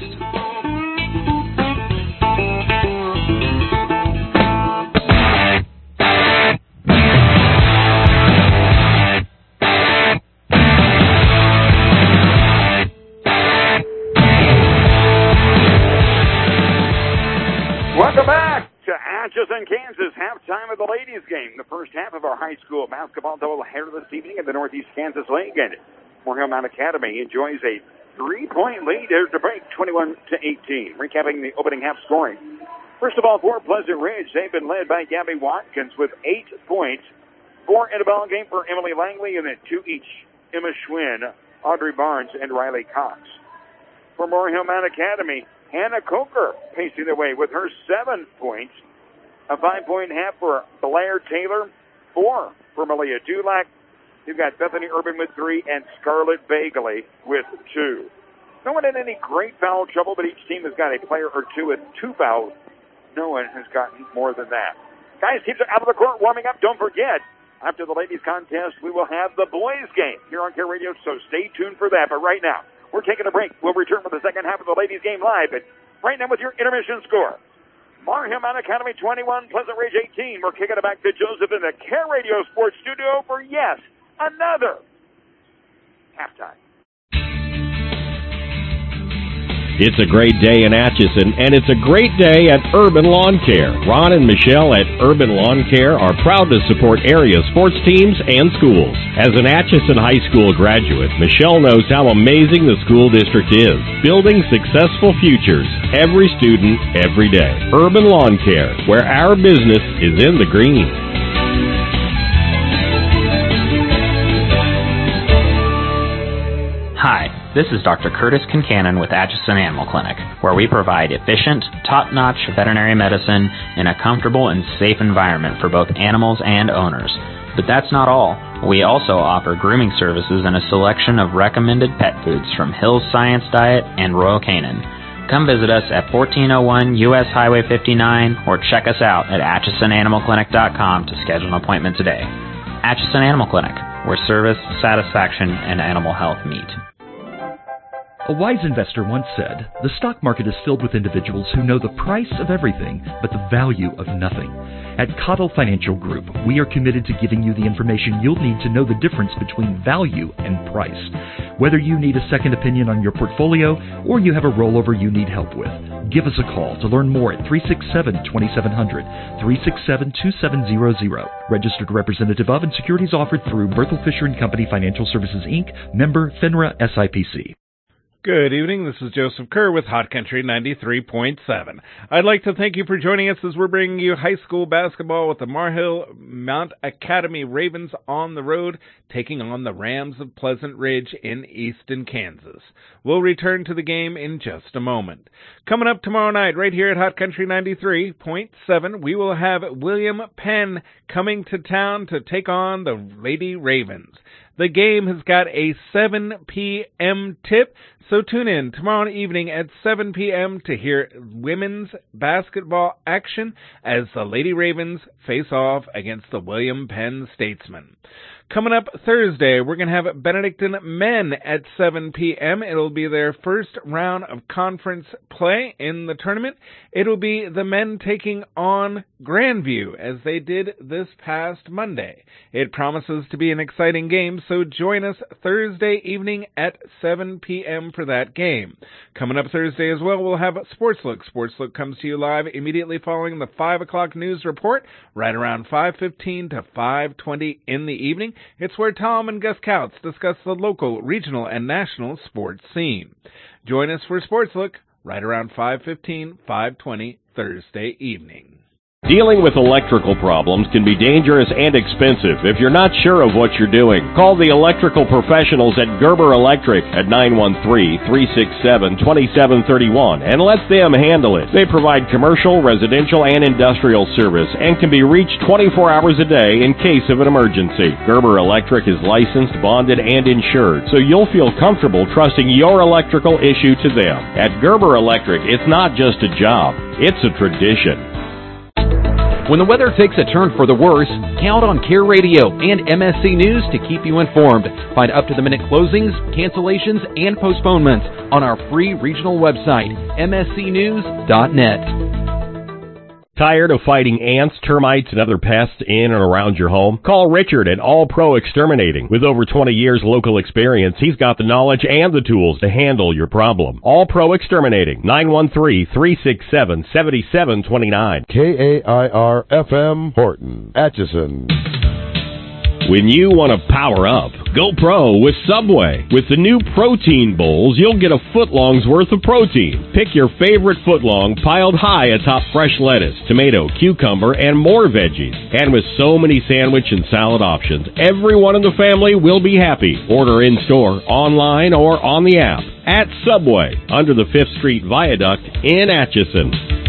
Welcome back to Atchison, Kansas, halftime of the ladies' game. The first half of our high school basketball doubleheader this evening in the Northeast Kansas League. And Moorhead Mount Academy enjoys a three-point lead here to break twenty-one to eighteen. Recapping the opening half scoring. First of all, for Pleasant Ridge, they've been led by Gabby Watkins with eight points. Four in the ball game for Emily Langley, and then two each. Emma Schwinn, Audrey Barnes, and Riley Cox. For Moorhead Mount Academy, Hannah Coker pacing the way with her seven points. A five-point half for Blair Taylor. Four for Malia Dulac. You've got Bethany Urban with three and Scarlett Bagley with two. No one in any great foul trouble, but each team has got a player or two with two fouls. No one has gotten more than that. Guys, teams are out of the court warming up. Don't forget, after the ladies' contest, we will have the boys' game here on Care Radio, so stay tuned for that. But right now, we're taking a break. We'll return for the second half of the ladies' game live. But right now with your intermission score. Moorhead Mount Academy twenty-one, Pleasant Ridge eighteen. We're kicking it back to Joseph in the Care Radio Sports Studio for, yes, another halftime. It's a great day in Atchison, and it's a great day at Urban Lawn Care. Ron and Michelle at Urban Lawn Care are proud to support area sports teams and schools. As an Atchison High School graduate, Michelle knows how amazing the school district is, building successful futures, every student, every day. Urban Lawn Care, where our business is in the green. Hi, this is Doctor Curtis Kincannon with Atchison Animal Clinic, where we provide efficient, top-notch veterinary medicine in a comfortable and safe environment for both animals and owners. But that's not all. We also offer grooming services and a selection of recommended pet foods from Hill's Science Diet and Royal Canin. Come visit us at fourteen oh one U S Highway fifty-nine or check us out at atchison animal clinic dot com to schedule an appointment today. Atchison Animal Clinic, where service, satisfaction, and animal health meet. A wise investor once said, "The stock market is filled with individuals who know the price of everything but the value of nothing." At Cottle Financial Group, we are committed to giving you the information you'll need to know the difference between value and price. Whether you need a second opinion on your portfolio or you have a rollover you need help with, give us a call to learn more at three six seven, two seven zero zero, three six seven, two seven zero zero. Registered representative of and securities offered through Berthel Fisher and Company Financial Services, Incorporated, member FINRA S I P C. Good evening. This is Joseph Kerr with Hot Country ninety-three point seven. I'd like to thank you for joining us as we're bringing you high school basketball with the Moorhead Mount Academy Ravens on the road, taking on the Rams of Pleasant Ridge in Easton, Kansas. We'll return to the game in just a moment. Coming up tomorrow night right here at Hot Country ninety-three point seven, we will have William Penn coming to town to take on the Lady Ravens. The game has got a seven p.m. tip, so tune in tomorrow evening at seven p.m. to hear women's basketball action as the Lady Ravens face off against the William Penn Statesmen. Coming up Thursday, we're going to have Benedictine men at seven p.m. It'll be their first round of conference play in the tournament. It'll be the men taking on Grandview as they did this past Monday. It promises to be an exciting game, so join us Thursday evening at seven p.m. for that game. Coming up Thursday as well, we'll have Sports Look. Sports Look comes to you live immediately following the five o'clock news report, right around five fifteen to five twenty in the evening. It's where Tom and Gus Couts discuss the local, regional, and national sports scene. Join us for Sports Look right around five fifteen, five twenty Thursday evening. Dealing with electrical problems can be dangerous and expensive if you're not sure of what you're doing. Call the electrical professionals at Gerber Electric at nine one three, three six seven, two seven three one and let them handle it. They provide commercial, residential, and industrial service and can be reached twenty-four hours a day in case of an emergency. Gerber Electric is licensed, bonded, and insured, so you'll feel comfortable trusting your electrical issue to them. At Gerber Electric, it's not just a job, it's a tradition. When the weather takes a turn for the worse, count on Care Radio and M S C News to keep you informed. Find up-to-the-minute closings, cancellations, and postponements on our free regional website, M S C news dot net. Tired of fighting ants, termites, and other pests in and around your home? Call Richard at All Pro Exterminating. With over twenty years local experience, he's got the knowledge and the tools to handle your problem. All Pro Exterminating, nine one three, three six seven, seven seven two nine. K A I R F M Horton, Atchison. When you want to power up, go pro with Subway. With the new protein bowls, you'll get a footlong's worth of protein. Pick your favorite footlong piled high atop fresh lettuce, tomato, cucumber, and more veggies. And with so many sandwich and salad options, everyone in the family will be happy. Order in-store, online, or on the app. At Subway, under the fifth Street Viaduct in Atchison.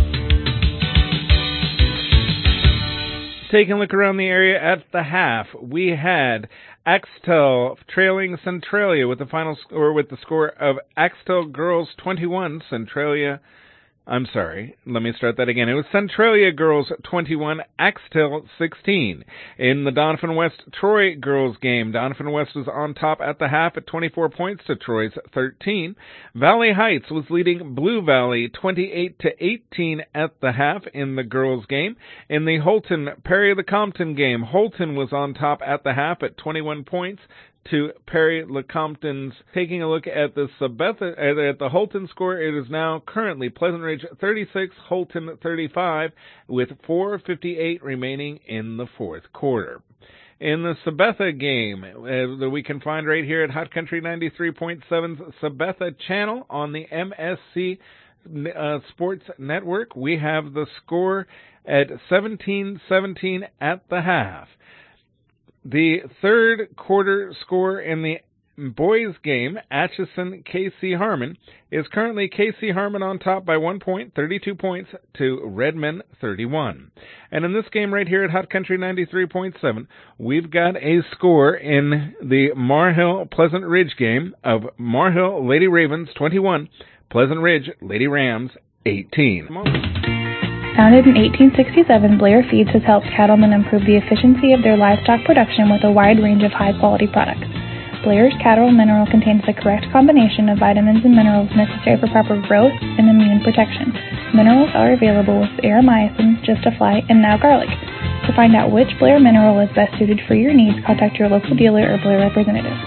Taking a look around the area at the half, we had Axtell trailing Centralia with the final score with the score of Axtell girls twenty-one, Centralia. I'm sorry, let me start that again. It was Centralia girls twenty-one, Axtell sixteen. In the Doniphan West Troy girls game, Doniphan West was on top at the half at twenty-four points to Troy's thirteen. Valley Heights was leading Blue Valley twenty-eight to eighteen at the half in the girls game. In the Holton Perry Lecompton game, Holton was on top at the half at twenty-one points to Perry Lecompton's. Taking a look at the Sabetha, at the Holton score, it is now currently Pleasant Ridge thirty-six, Holton thirty-five, with four fifty-eight remaining in the fourth quarter. In the Sabetha game uh, that we can find right here at Hot Country ninety-three point seven's Sabetha channel on the M S C uh, Sports Network, we have the score at seventeen seventeen at the half. The third quarter score in the boys game, Atchison K C Harmon, is currently K C Harmon on top by one point, thirty-two points to Redmond thirty-one. And in this game right here at Hot Country ninety-three point seven, we've got a score in the Marhill Pleasant Ridge game of Marhill Lady Ravens twenty-one, Pleasant Ridge Lady Rams eighteen. Founded in eighteen sixty-seven, Blair Feeds has helped cattlemen improve the efficiency of their livestock production with a wide range of high-quality products. Blair's Cattle Mineral contains the correct combination of vitamins and minerals necessary for proper growth and immune protection. Minerals are available with Aeromycin, Justifly, and now garlic. To find out which Blair mineral is best suited for your needs, contact your local dealer or Blair representative.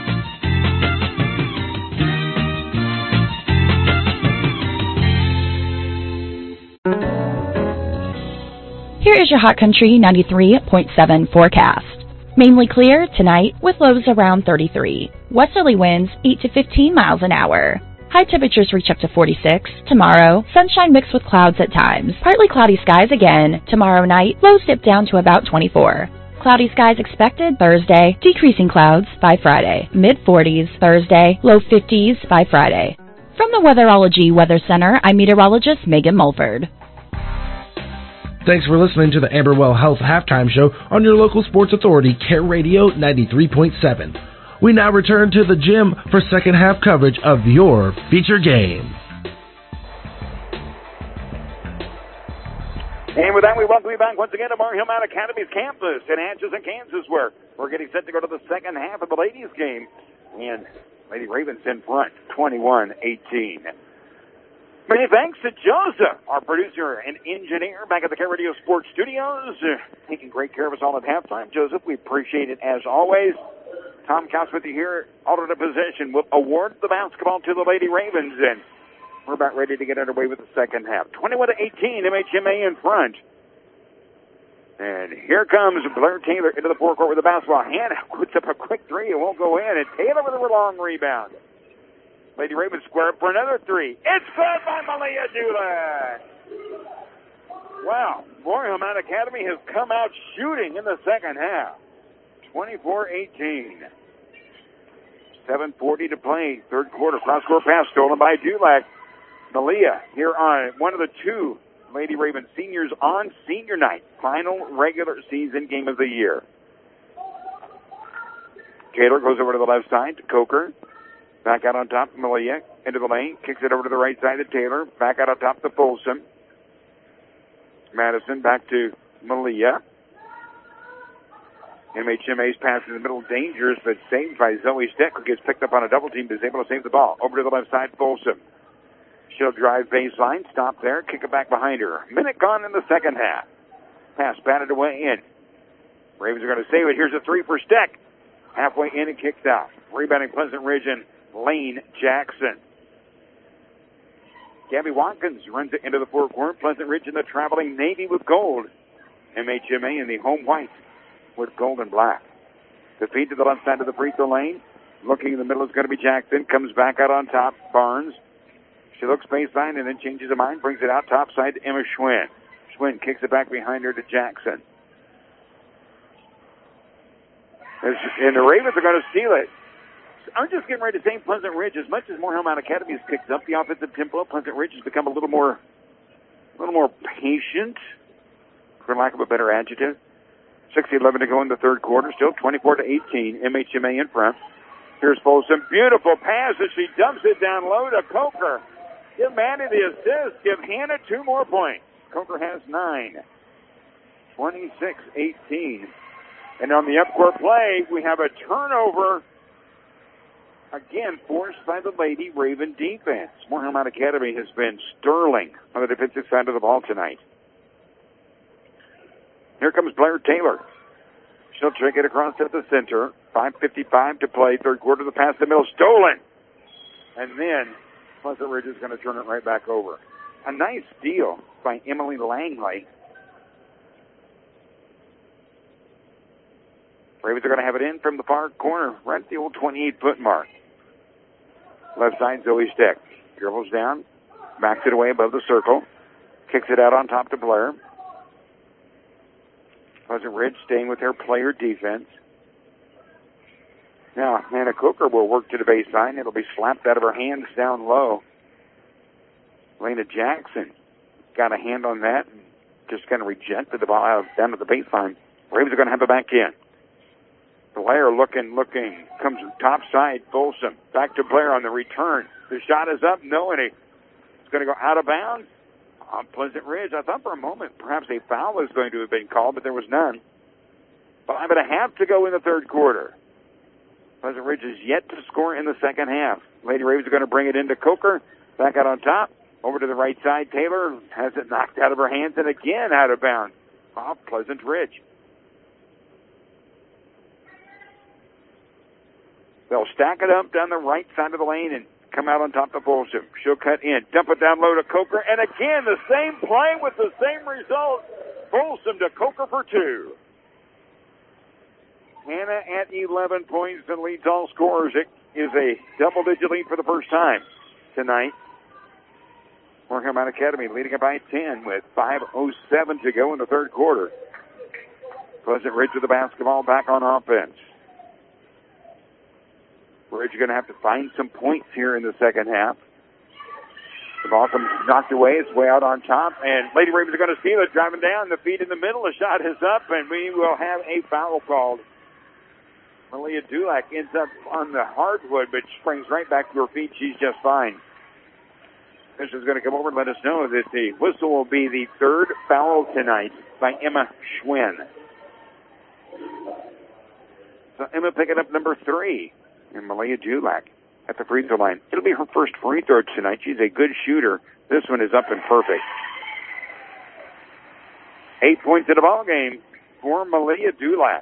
Here is your Hot Country ninety-three point seven forecast. Mainly clear tonight with lows around thirty-three. Westerly winds eight to fifteen miles an hour. High temperatures reach up to forty-six. Tomorrow, sunshine mixed with clouds at times. Partly cloudy skies again. Tomorrow night, lows dip down to about twenty-four. Cloudy skies expected Thursday. Decreasing clouds by Friday. mid forties Thursday. Low fifties by Friday. From the Weatherology Weather Center, I'm meteorologist Megan Mulford. Thanks for listening to the Amberwell Health Halftime Show on your local sports authority, Care Radio ninety-three point seven. We now return to the gym for second half coverage of your feature game. And with that, we welcome you back once again to Marhill Mount Academy's campus in Atchison, Kansas, where we're getting set to go to the second half of the ladies' game. And Lady Ravens in front, twenty-one eighteen. Many thanks to Joseph, our producer and engineer back at the Care Radio Sports Studios, uh, taking great care of us all at halftime. Joseph, we appreciate it as always. Tom Counts with you here, alternate possession. We'll award the basketball to the Lady Ravens, and we're about ready to get underway with the second half. twenty-one to eighteen, M H M A in front. And here comes Blair Taylor into the forecourt with the basketball. Hannah puts up a quick three. It won't go in, and Taylor with a long rebound. Lady Ravens square up for another three. It's good by Malia Dulac. Wow. Marhill Mount Academy has come out shooting in the second half. twenty-four eighteen. seven forty to play. Third quarter. Cross-court pass stolen by Dulac. Malia here on one of the two Lady Ravens seniors on senior night. Final regular season game of the year. Taylor goes over to the left side to Coker. Back out on top, Malia, into the lane, kicks it over to the right side to Taylor, back out on top to Folsom. Madison back to Malia. M H M A's pass in the middle, dangerous, but saved by Zoe Steck, who gets picked up on a double team, but is able to save the ball. Over to the left side, Folsom. She'll drive baseline, stop there, kick it back behind her. Minute gone in the second half. Pass batted away in. Ravens are going to save it. Here's a three for Steck. Halfway in and kicked out. Rebounding Pleasant Ridge and Lane Jackson. Gabby Watkins runs it into the forecourt. Pleasant Ridge in the traveling navy with gold. M H M A in the home white with gold and black. The feed to the left side of the free throw lane. Looking in the middle is going to be Jackson. Comes back out on top. Barnes. She looks baseline and then changes her mind. Brings it out top side to Emma Schwinn. Schwinn kicks it back behind her to Jackson. And the Ravens are going to steal it. I'm just getting ready to say Pleasant Ridge, as much as Moorhead Mount Academy has picked up the offensive tempo, Pleasant Ridge has become a little more, a little more patient, for lack of a better adjective. six eleven to go in the third quarter. Still twenty-four to eighteen. M H M A in front. Here's Folsom. Beautiful pass as she dumps it down low to Coker. Give Manny the assist. Give Hannah two more points. Coker has nine. twenty-six eighteen. And on the upcourt play, we have a turnover, again, forced by the Lady Raven defense. Moorhead Mount Academy has been sterling on the defensive side of the ball tonight. Here comes Blair Taylor. She'll take it across at the center. five fifty-five to play. Third quarter, the pass to the middle. Stolen. And then Pleasant Ridge is going to turn it right back over. A nice steal by Emily Langley. Ravens are going to have it in from the far corner, right at the old twenty-eight foot mark. Left side, Zoe Steck. Dribbles down, backs it away above the circle, kicks it out on top to Blair. Pleasant Ridge staying with their player defense. Now, Hannah Coker will work to the baseline. It'll be slapped out of her hands down low. Lena Jackson got a hand on that and just kind of rejected the ball out down to the baseline. Ravens are going to have it back in. Blair looking, looking, comes top side, Folsom. Back to Blair on the return. The shot is up, no, and it's going to go out of bounds on Pleasant Ridge. I thought for a moment perhaps a foul was going to have been called, but there was none. Five and a half to go in the third quarter. Pleasant Ridge is yet to score in the second half. Lady Ravens are going to bring it into Coker. Back out on top. Over to the right side. Taylor has it knocked out of her hands and again out of bounds off Pleasant Ridge. They'll stack it up down the right side of the lane and come out on top of Folsom. She'll cut in, dump it down low to Coker, and again the same play with the same result. Folsom to Coker for two. Hannah at eleven points and leads all scorers. It is a double-digit lead for the first time tonight. Moorhead Mount Academy leading it by ten with five oh seven to go in the third quarter. Pleasant Ridge with the basketball back on offense. Ridge going to have to find some points here in the second half. The ball comes knocked away. It's way out on top. And Lady Ravens are going to steal it. Driving down. The feed in the middle. The shot is up. And we will have a foul called. Malia Dulac ends up on the hardwood, but springs right back to her feet. She's just fine. This is going to come over and let us know that the whistle will be the third foul tonight by Emma Schwinn. So Emma picking up number three. And Malia Dulac at the free throw line. It'll be her first free throw tonight. She's a good shooter. This one is up and perfect. Eight points in the ball game for Malia Dulac.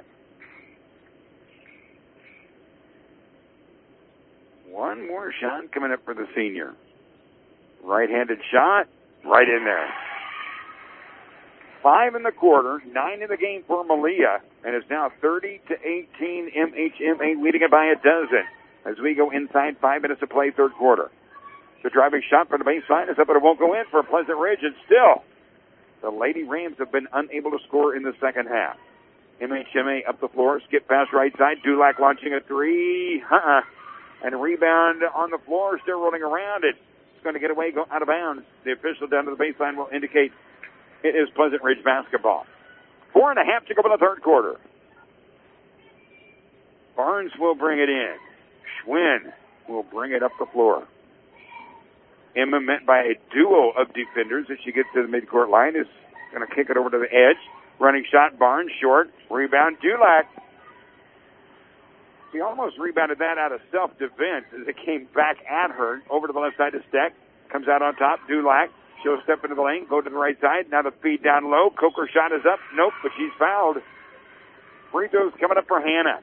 One more shot coming up for the senior. Right-handed shot, right in there. Five in the quarter, nine in the game for Malia, and it's now thirty to eighteen. M H M A leading it by a dozen as we go inside five minutes to play, third quarter. The driving shot from the baseline is up, but it won't go in for Pleasant Ridge, and still the Lady Rams have been unable to score in the second half. M H M A up the floor, skip past right side. Dulac launching a three, uh-uh, and a rebound on the floor, still rolling around it. It's going to get away, go out of bounds. The official down to the baseline will indicate it is Pleasant Ridge basketball. Four and a half to go in the third quarter. Barnes will bring it in. Schwinn will bring it up the floor. Emma, met by a duo of defenders as she gets to the midcourt line, is going to kick it over to the edge. Running shot, Barnes short. Rebound, Dulac. He almost rebounded that out of self-defense as it came back at her. Over to the left side to Steck. Comes out on top. Dulac. She'll step into the lane. Go to the right side. Now the feed down low. Coker shot is up. Nope, but she's fouled. Free throws coming up for Hannah.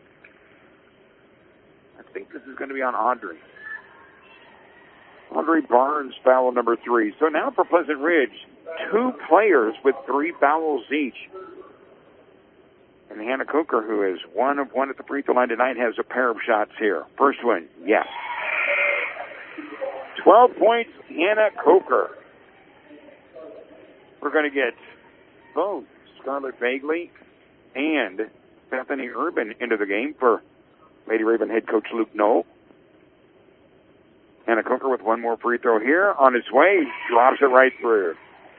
I think this is going to be on Audrey. Audrey Barnes, foul number three. So now for Pleasant Ridge, two players with three fouls each. And Hannah Coker, who is one of one at the free throw line tonight, has a pair of shots here. First one, yes. twelve points, Hannah Coker. We're going to get both Scarlett Bagley and Bethany Urban into the game for Lady Raven head coach Luke Knoll. Hannah Coker with one more free throw here. On its way, drops it right through.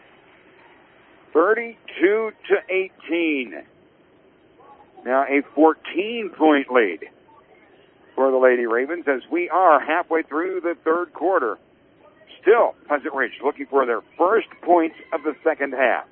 thirty-two to eighteen. Now a fourteen-point lead for the Lady Ravens as we are halfway through the third quarter. Still, Pleasant Ridge looking for their first points of the second half.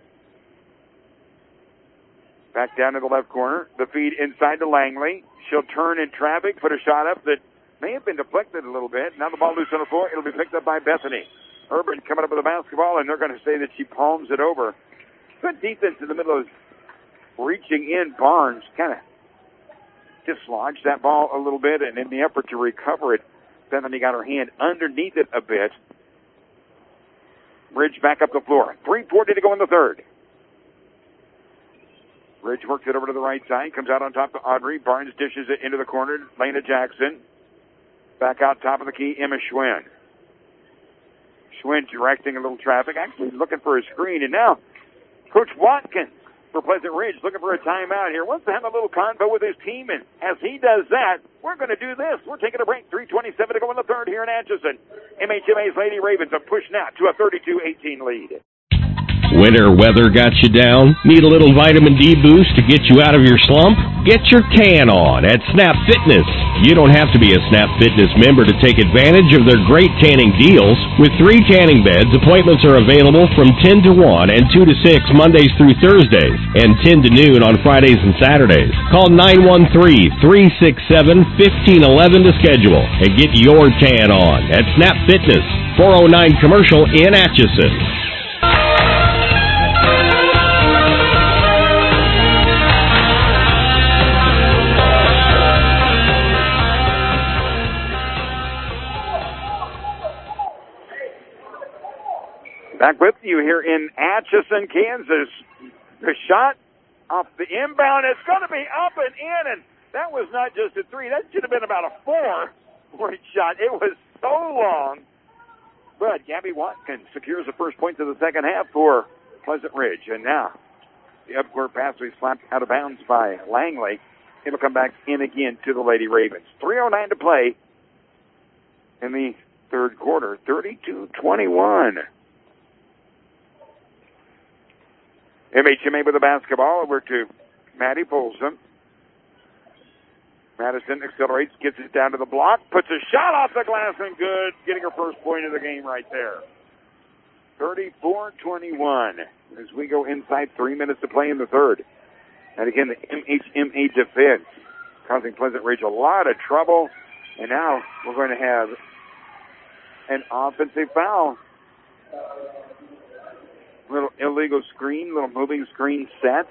Back down to the left corner. The feed inside to Langley. She'll turn in traffic, put a shot up that may have been deflected a little bit. Now the ball loose on the floor. It'll be picked up by Bethany. Urban coming up with the basketball, and they're going to say that she palms it over. Good defense in the middle of reaching in. Barnes kind of dislodged that ball a little bit, and in the effort to recover it, Bethany got her hand underneath it a bit. Ridge back up the floor. three forty to go in the third. Ridge works it over to the right side, comes out on top to Audrey. Barnes dishes it into the corner. Lena Jackson. Back out top of the key, Emma Schwinn. Schwinn directing a little traffic, actually looking for a screen. And now, Coach Watkins for Pleasant Ridge looking for a timeout here. Wants to have a little convo with his team, and as he does that, we're going to do this. We're taking a break. three twenty-seven to go in the third here in Atchison. M H M A's Lady Ravens are pushed now to a thirty-two eighteen lead. Winter weather got you down? Need a little vitamin D boost to get you out of your slump? Get your tan on at Snap Fitness. You don't have to be a Snap Fitness member to take advantage of their great tanning deals. With three tanning beds, appointments are available from ten to one and two to six Mondays through Thursdays, and ten to noon on Fridays and Saturdays. Call nine one three, three six seven, one five one one to schedule and get your tan on at Snap Fitness, four oh nine Commercial in Atchison. Back with you here in Atchison, Kansas. The shot off the inbound is going to be up and in, and that was not just a three. That should have been about a four-point shot. It was so long. But Gabby Watkins secures the first points of the second half for Pleasant Ridge. And now the upcourt pass was slapped out of bounds by Langley. It'll come back in again to the Lady Ravens. three oh nine to play in the third quarter, thirty-two twenty-one. M H M A with the basketball over to Maddie Polson. Madison accelerates, gets it down to the block, puts a shot off the glass and good, getting her first point of the game right there. thirty-four twenty-one as we go inside three minutes to play in the third. And again, the M H M A defense causing Pleasant Ridge a lot of trouble. And now we're going to have an offensive foul. Little illegal screen, little moving screen set.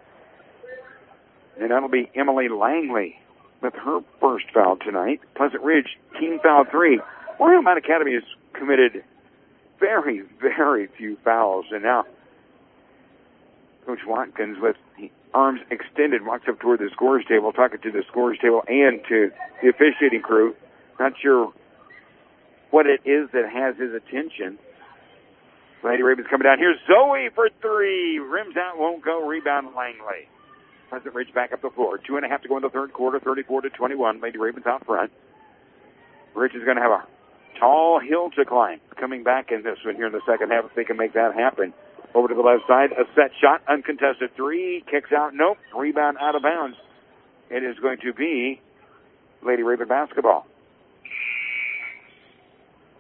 And that'll be Emily Langley with her first foul tonight. Pleasant Ridge, team foul three. Royal Mount Academy has committed very, very few fouls. And now Coach Watkins, with arms extended, walks up toward the scorer's table, talking to the scorer's table and to the officiating crew. Not sure what it is that has his attention. Lady Ravens coming down here. Zoe for three. Rims out, won't go. Rebound Langley. Pleasant Ridge back up the floor. Two and a half to go in the third quarter, thirty-four to twenty-one. Lady Ravens out front. Ridge is going to have a tall hill to climb coming back in this one here in the second half if they can make that happen. Over to the left side, a set shot, uncontested three, kicks out, nope, rebound out of bounds. It is going to be Lady Raven basketball.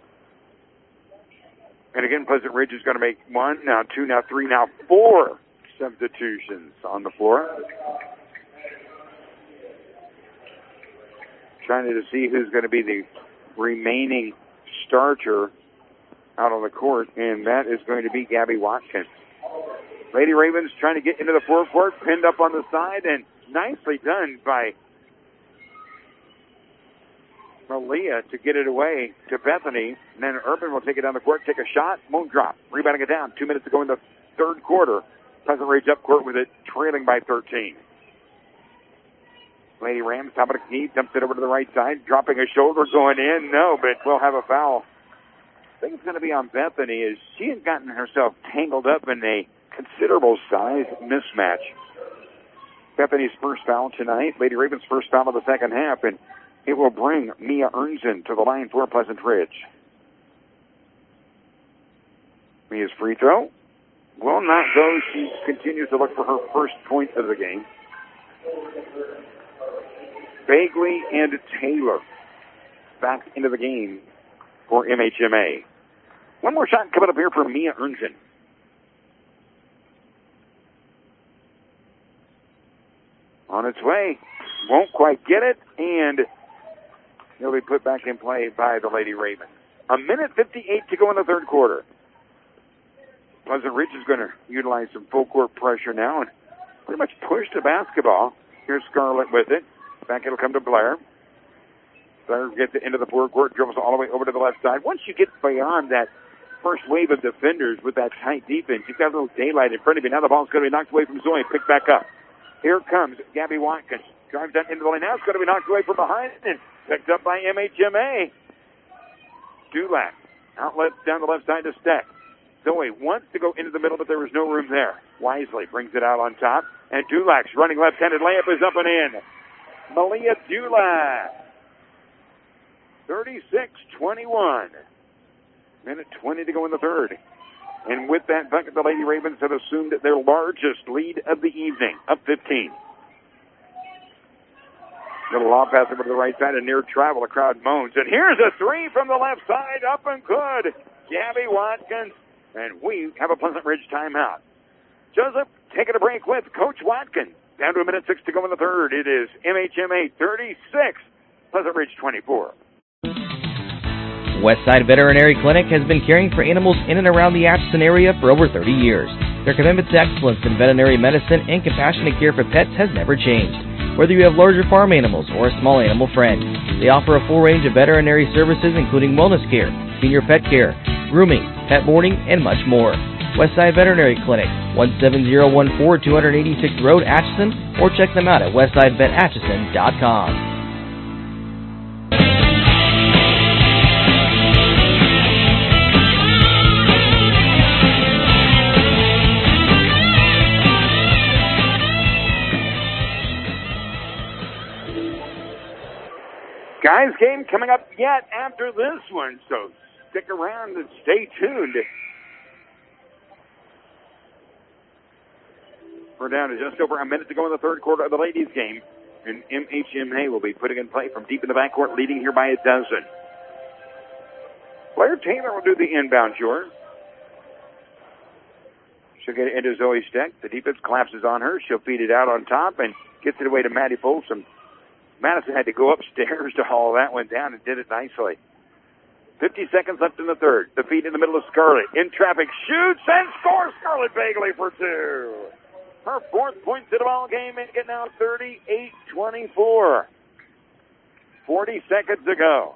And again, Pleasant Ridge is going to make one, now two, now three, now four substitutions on the floor. Trying to see who's going to be the remaining starter out on the court, and that is going to be Gabby Watkins. Lady Ravens trying to get into the forecourt, pinned up on the side, and nicely done by Malia to get it away to Bethany. And then Urban will take it down the court, take a shot, won't drop. Rebounding it down. Two minutes to go in the third quarter. Pleasant Ridge up court with it, trailing by thirteen. Lady Rams, top of the key, dumps it over to the right side, dropping a shoulder, going in. No, but we'll have a foul. I think it's going to be on Bethany, as she had gotten herself tangled up in a considerable size mismatch. Bethany's first foul tonight, Lady Ravens' first foul of the second half, and it will bring Mia Ernzen to the line for Pleasant Ridge. Mia's free throw will not go. She continues to look for her first point of the game. Bagley and Taylor back into the game for M H M A. One more shot coming up here for Mia Ernzen. On its way. Won't quite get it, and it'll be put back in play by the Lady Ravens. A minute fifty-eight to go in the third quarter. Pleasant Ridge is going to utilize some full court pressure now and pretty much push the basketball. Here's Scarlett with it. Back it'll come to Blair. Blair gets it into the forecourt, dribbles all the way over to the left side. Once you get beyond that first wave of defenders with that tight defense, you've got a little daylight in front of you. Now the ball's going to be knocked away from Zoe and picked back up. Here comes Gabby Watkins. Drives down into the lane. Now it's going to be knocked away from behind and picked up by M H M A. Dulac. Outlet down the left side to Steck. Zoe wants to go into the middle, but there was no room there. Wisely brings it out on top. And Dulac's running left-handed layup is up and in. Malia Dulac. thirty-six twenty-one. Minute twenty to go in the third. And with that bucket, the Lady Ravens have assumed their largest lead of the evening, up fifteen. Little lob pass over to the right side, and near travel, the crowd moans. And here's a three from the left side, up and good. Gabby Watkins, and we have a Pleasant Ridge timeout. Joseph, taking a break with Coach Watkins. Down to a minute six to go in the third. It is M H M A thirty-six, Pleasant Ridge twenty-four. Westside Veterinary Clinic has been caring for animals in and around the Atchison area for over thirty years. Their commitment to excellence in veterinary medicine and compassionate care for pets has never changed. Whether you have larger farm animals or a small animal friend, they offer a full range of veterinary services including wellness care, senior pet care, grooming, pet boarding, and much more. Westside Veterinary Clinic, one seven zero one four, two eighty-sixth Road, Atchison, or check them out at westside vet atchison dot com. Guys, game coming up yet after this one, so stick around and stay tuned. We're down to just over a minute to go in the third quarter of the ladies' game, and M H M A will be putting in play from deep in the backcourt, leading here by a dozen. Blair Taylor will do the inbound short. She'll get it into Zoe Steck. The defense collapses on her. She'll feed it out on top and gets it away to Maddie Folsom. Madison had to go upstairs to haul that one down and did it nicely. fifty seconds left in the third. The feed in the middle of Scarlett. In traffic, shoots and scores. Scarlett Bagley for two. Her fourth points of the ball game, make it now thirty-eight twenty-four. forty seconds to go.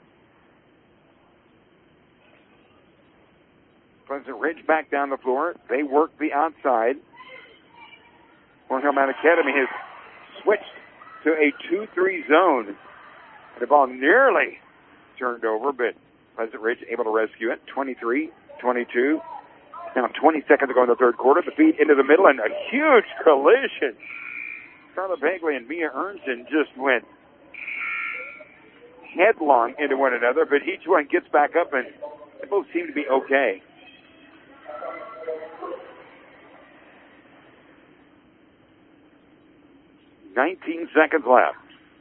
Pleasant Ridge back down the floor. They work the outside. Cornell Mount Academy has switched to a two three zone. The ball nearly turned over, but Pleasant Ridge able to rescue it. twenty-three twenty-two. Now twenty seconds to go in the third quarter. The feed into the middle and a huge collision. Scarlett Bagley and Mia Ernzen just went headlong into one another, but each one gets back up and they both seem to be okay. nineteen seconds left.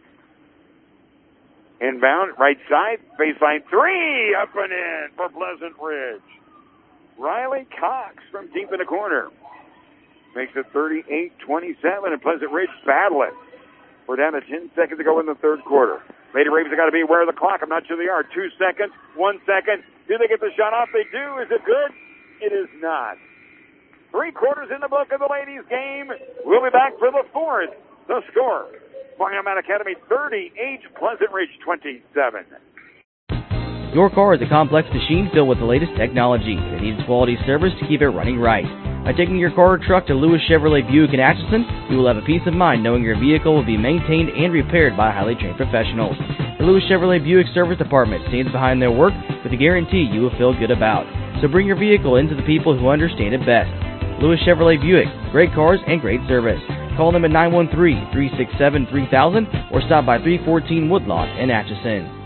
Inbound, right side, baseline three, up and in for Pleasant Ridge. Riley Cox from deep in the corner. makes it thirty-eight twenty-seven, and Pleasant Ridge battle it. We're down to ten seconds to go in the third quarter. Lady Ravens have got to be aware of the clock. I'm not sure they are. Two seconds, one second. Do they get the shot off? They do. Is it good? It is not. Three quarters in the book of the ladies' game. We'll be back for the fourth. The score, Monument Academy thirty-eight, Pleasant Ridge twenty-seven. Your car is a complex machine filled with the latest technology. It needs quality service to keep it running right. By taking your car or truck to Lewis Chevrolet Buick in Atchison, you will have a peace of mind knowing your vehicle will be maintained and repaired by highly trained professionals. The Lewis Chevrolet Buick Service Department stands behind their work with a guarantee you will feel good about. So bring your vehicle into the people who understand it best. Lewis Chevrolet Buick, great cars and great service. Call them at nine one three, three six seven, three thousand or stop by three fourteen Woodlawn in Atchison.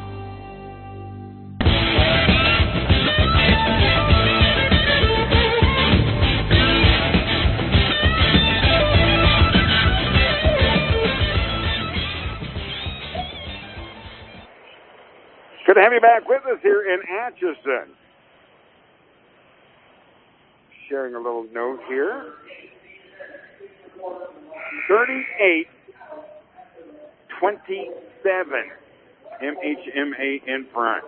Good to have you back with us here in Atchison. Sharing a little note here. thirty-eight twenty-seven. M H M A in front.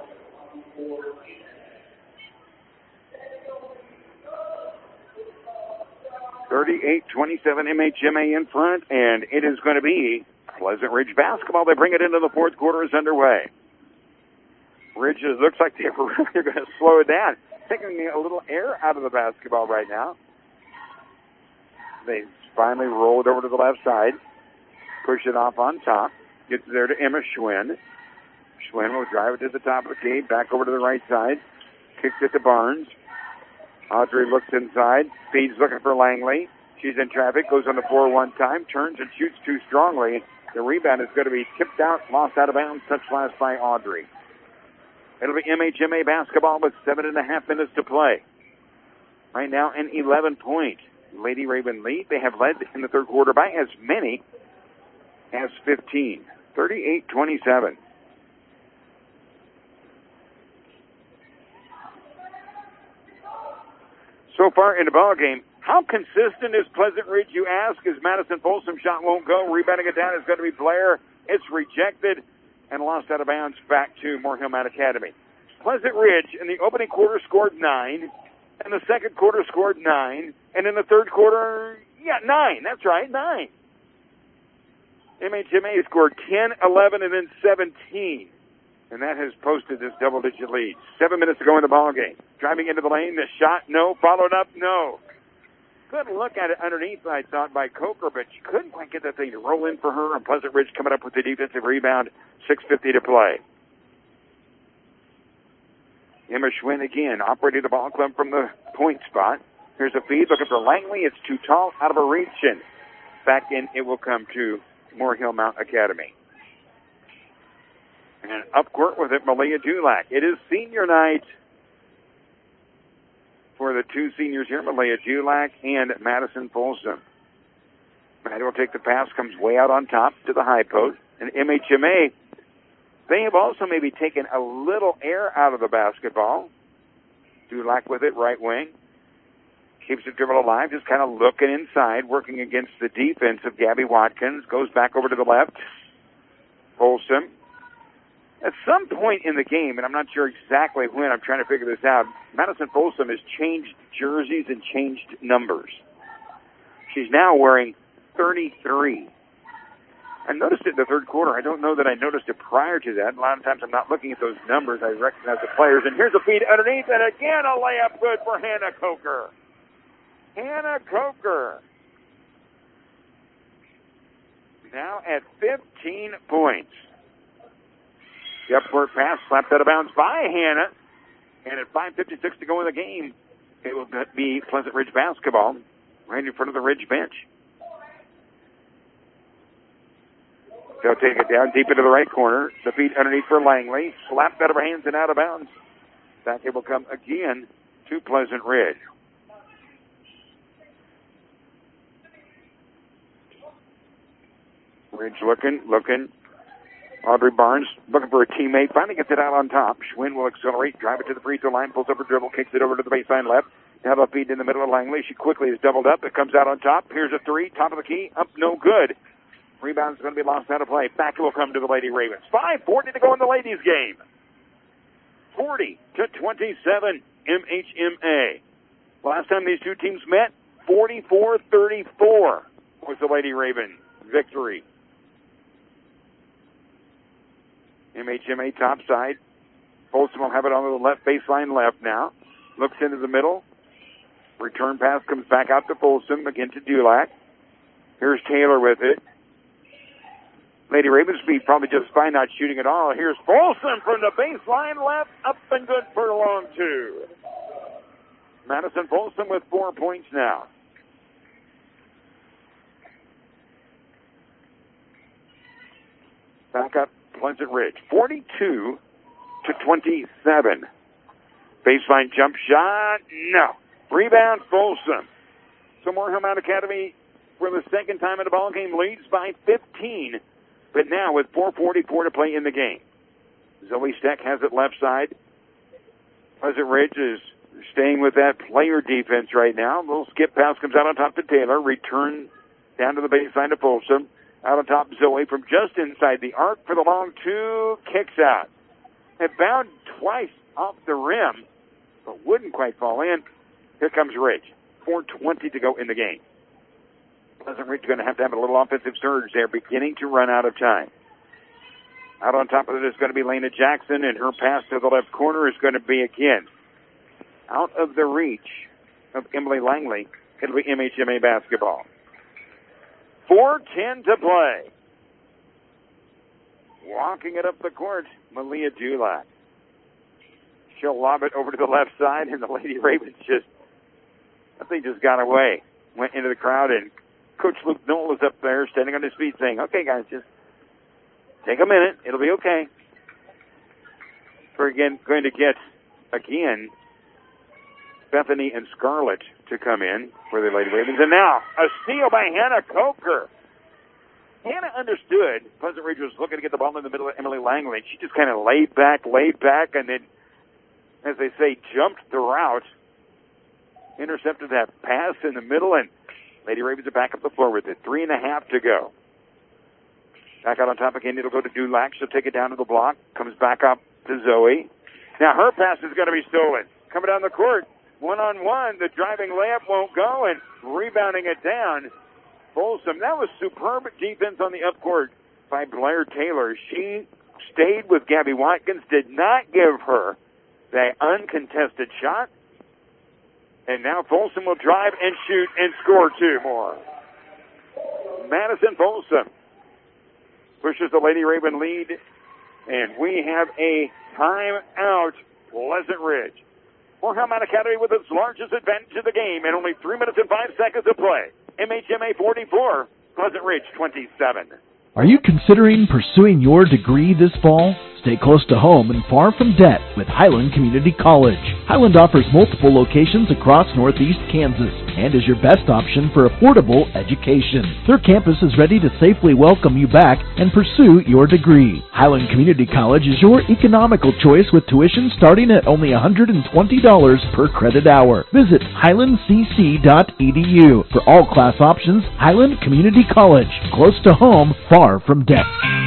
thirty-eight twenty-seven M H M A in front, and it is going to be Pleasant Ridge basketball. They bring it into the fourth quarter is underway. Ridge looks like they're really going to slow it down. Taking a little air out of the basketball right now. They finally roll it over to the left side. Push it off on top. Gets there to Emma Schwinn. Schwinn will drive it to the top of the key. Back over to the right side. Kicks it to Barnes. Audrey looks inside. Feeds looking for Langley. She's in traffic. Goes on the floor one time. Turns and shoots too strongly. The rebound is going to be tipped out. Lost out of bounds. Touch last by Audrey. It'll be M H M A basketball with seven and a half minutes to play. Right now, an eleven-point Lady Raven lead. They have led in the third quarter by as many as fifteen. thirty-eight twenty-seven. So far in the ball game, how consistent is Pleasant Ridge, you ask? As Madison Folsom shot won't go. Rebounding it down is going to be Blair. It's rejected and lost out of bounds back to Moore Hill Mount Academy. Pleasant Ridge in the opening quarter scored nine, and the second quarter scored nine, and in the third quarter, yeah, nine. That's right, nine. M H M A scored ten, eleven, and then seventeen, and that has posted this double-digit lead. Seven minutes to go in the ball game. Driving into the lane, the shot, no. Followed up, no. Good look at it underneath, I thought, by Coker, but she couldn't quite get that thing to roll in for her, and Pleasant Ridge coming up with the defensive rebound. six fifty to play. Emma Schwinn again, operating the ball club from the point spot. Here's a feed, looking for Langley. It's too tall, out of a reach, and back in it will come to Moore Hill Mount Academy. And up court with it, Malia Dulac. It is senior night for the two seniors here, Malia Dulac and Madison Folsom. Maddie will take the pass, comes way out on top to the high post. And M H M A, they have also maybe taken a little air out of the basketball. Dulac with it, right wing. Keeps the dribble alive, just kind of looking inside, working against the defense of Gabby Watkins. Goes back over to the left. Folsom. At some point in the game, and I'm not sure exactly when, I'm trying to figure this out, Madison Folsom has changed jerseys and changed numbers. She's now wearing thirty-three. I noticed it in the third quarter. I don't know that I noticed it prior to that. A lot of times I'm not looking at those numbers. I recognize the players. And here's a feed underneath, and again a layup good for Hannah Coker. Hannah Coker. Now at fifteen points. The upward pass slapped out of bounds by Hannah. And at five fifty-six to go in the game, it will be Pleasant Ridge basketball right in front of the Ridge bench. They'll take it down deep into the right corner. The feed underneath for Langley. Slapped out of her hands and out of bounds. Back it will come again to Pleasant Ridge. Ridge looking, looking. Audrey Barnes looking for a teammate. Finally gets it out on top. Schwinn will accelerate, drive it to the free throw line, pulls up her dribble, kicks it over to the baseline left. Have a feed in the middle of Langley. She quickly is doubled up. It comes out on top. Here's a three. Top of the key. Up, no good. Rebound's going to be lost out of play. Back will come to the Lady Ravens. five forty to go in the ladies' game. forty to twenty-seven, M H M A. Last time these two teams met, forty-four thirty-four was the Lady Raven victory. M H M A top side. Folsom will have it on the left baseline left now. Looks into the middle. Return pass comes back out to Folsom, again to Dulac. Here's Taylor with it. Lady Ravens be probably just fine not shooting at all. Here's Folsom from the baseline left, up and good for a long two. Madison Folsom with four points now. Back up Pleasant Ridge, forty-two to twenty-seven. Baseline jump shot, no. Rebound Folsom. So Moorhead Mount Academy, for the second time in the ball game, leads by fifteen. But now with four forty-four to play in the game. Zoe Steck has it left side. Pleasant Ridge is staying with that player defense right now. A little skip pass comes out on top to Taylor. Return down to the baseline to Folsom. Out on top, Zoe from just inside the arc for the long two. Kicks out. It bowed twice off the rim, but wouldn't quite fall in. Here comes Ridge. four twenty to go in the game. Pleasant Ridge going to have to have a little offensive surge. They're beginning to run out of time. Out on top of it is going to be Lena Jackson, and her pass to the left corner is going to be again out of the reach of Emily Langley. It'll be M H M A basketball. four ten to play. Walking it up the court, Malia Dulac. She'll lob it over to the left side, and the Lady Ravens just, I think, just got away. Went into the crowd, and Coach Luke Noel was up there standing on his feet saying, okay, guys, just take a minute. It'll be okay. We're again going to get, again, Bethany and Scarlett to come in for the Lady Ravens. And now, a steal by Hannah Coker. Hannah understood Pleasant Ridge was looking to get the ball in the middle of Emily Langley. She just kind of laid back, laid back, and then, as they say, jumped the route. Intercepted that pass in the middle, and Lady Ravens are back up the floor with it. Three and a half to go. Back out on top again. It'll go to Dulac. She'll take it down to the block. Comes back up to Zoe. Now her pass is going to be stolen. Coming down the court. One-on-one. The driving layup won't go, and rebounding it down. Folsom. That was superb defense on the upcourt by Blair Taylor. She stayed with Gabby Watkins. Did not give her the uncontested shot. And now Folsom will drive and shoot and score two more. Madison Folsom pushes the Lady Raven lead, and we have a timeout, Pleasant Ridge. Moorhead Mount Academy with its largest advantage of the game, and only three minutes and five seconds to play. M H M A forty-four, Pleasant Ridge twenty-seven. Are you considering pursuing your degree this fall? Stay close to home and far from debt with Highland Community College. Highland offers multiple locations across northeast Kansas and is your best option for affordable education. Their campus is ready to safely welcome you back and pursue your degree. Highland Community College is your economical choice with tuition starting at only one hundred twenty dollars per credit hour. Visit highland c c dot e d u for all class options. Highland Community College, close to home, far from debt.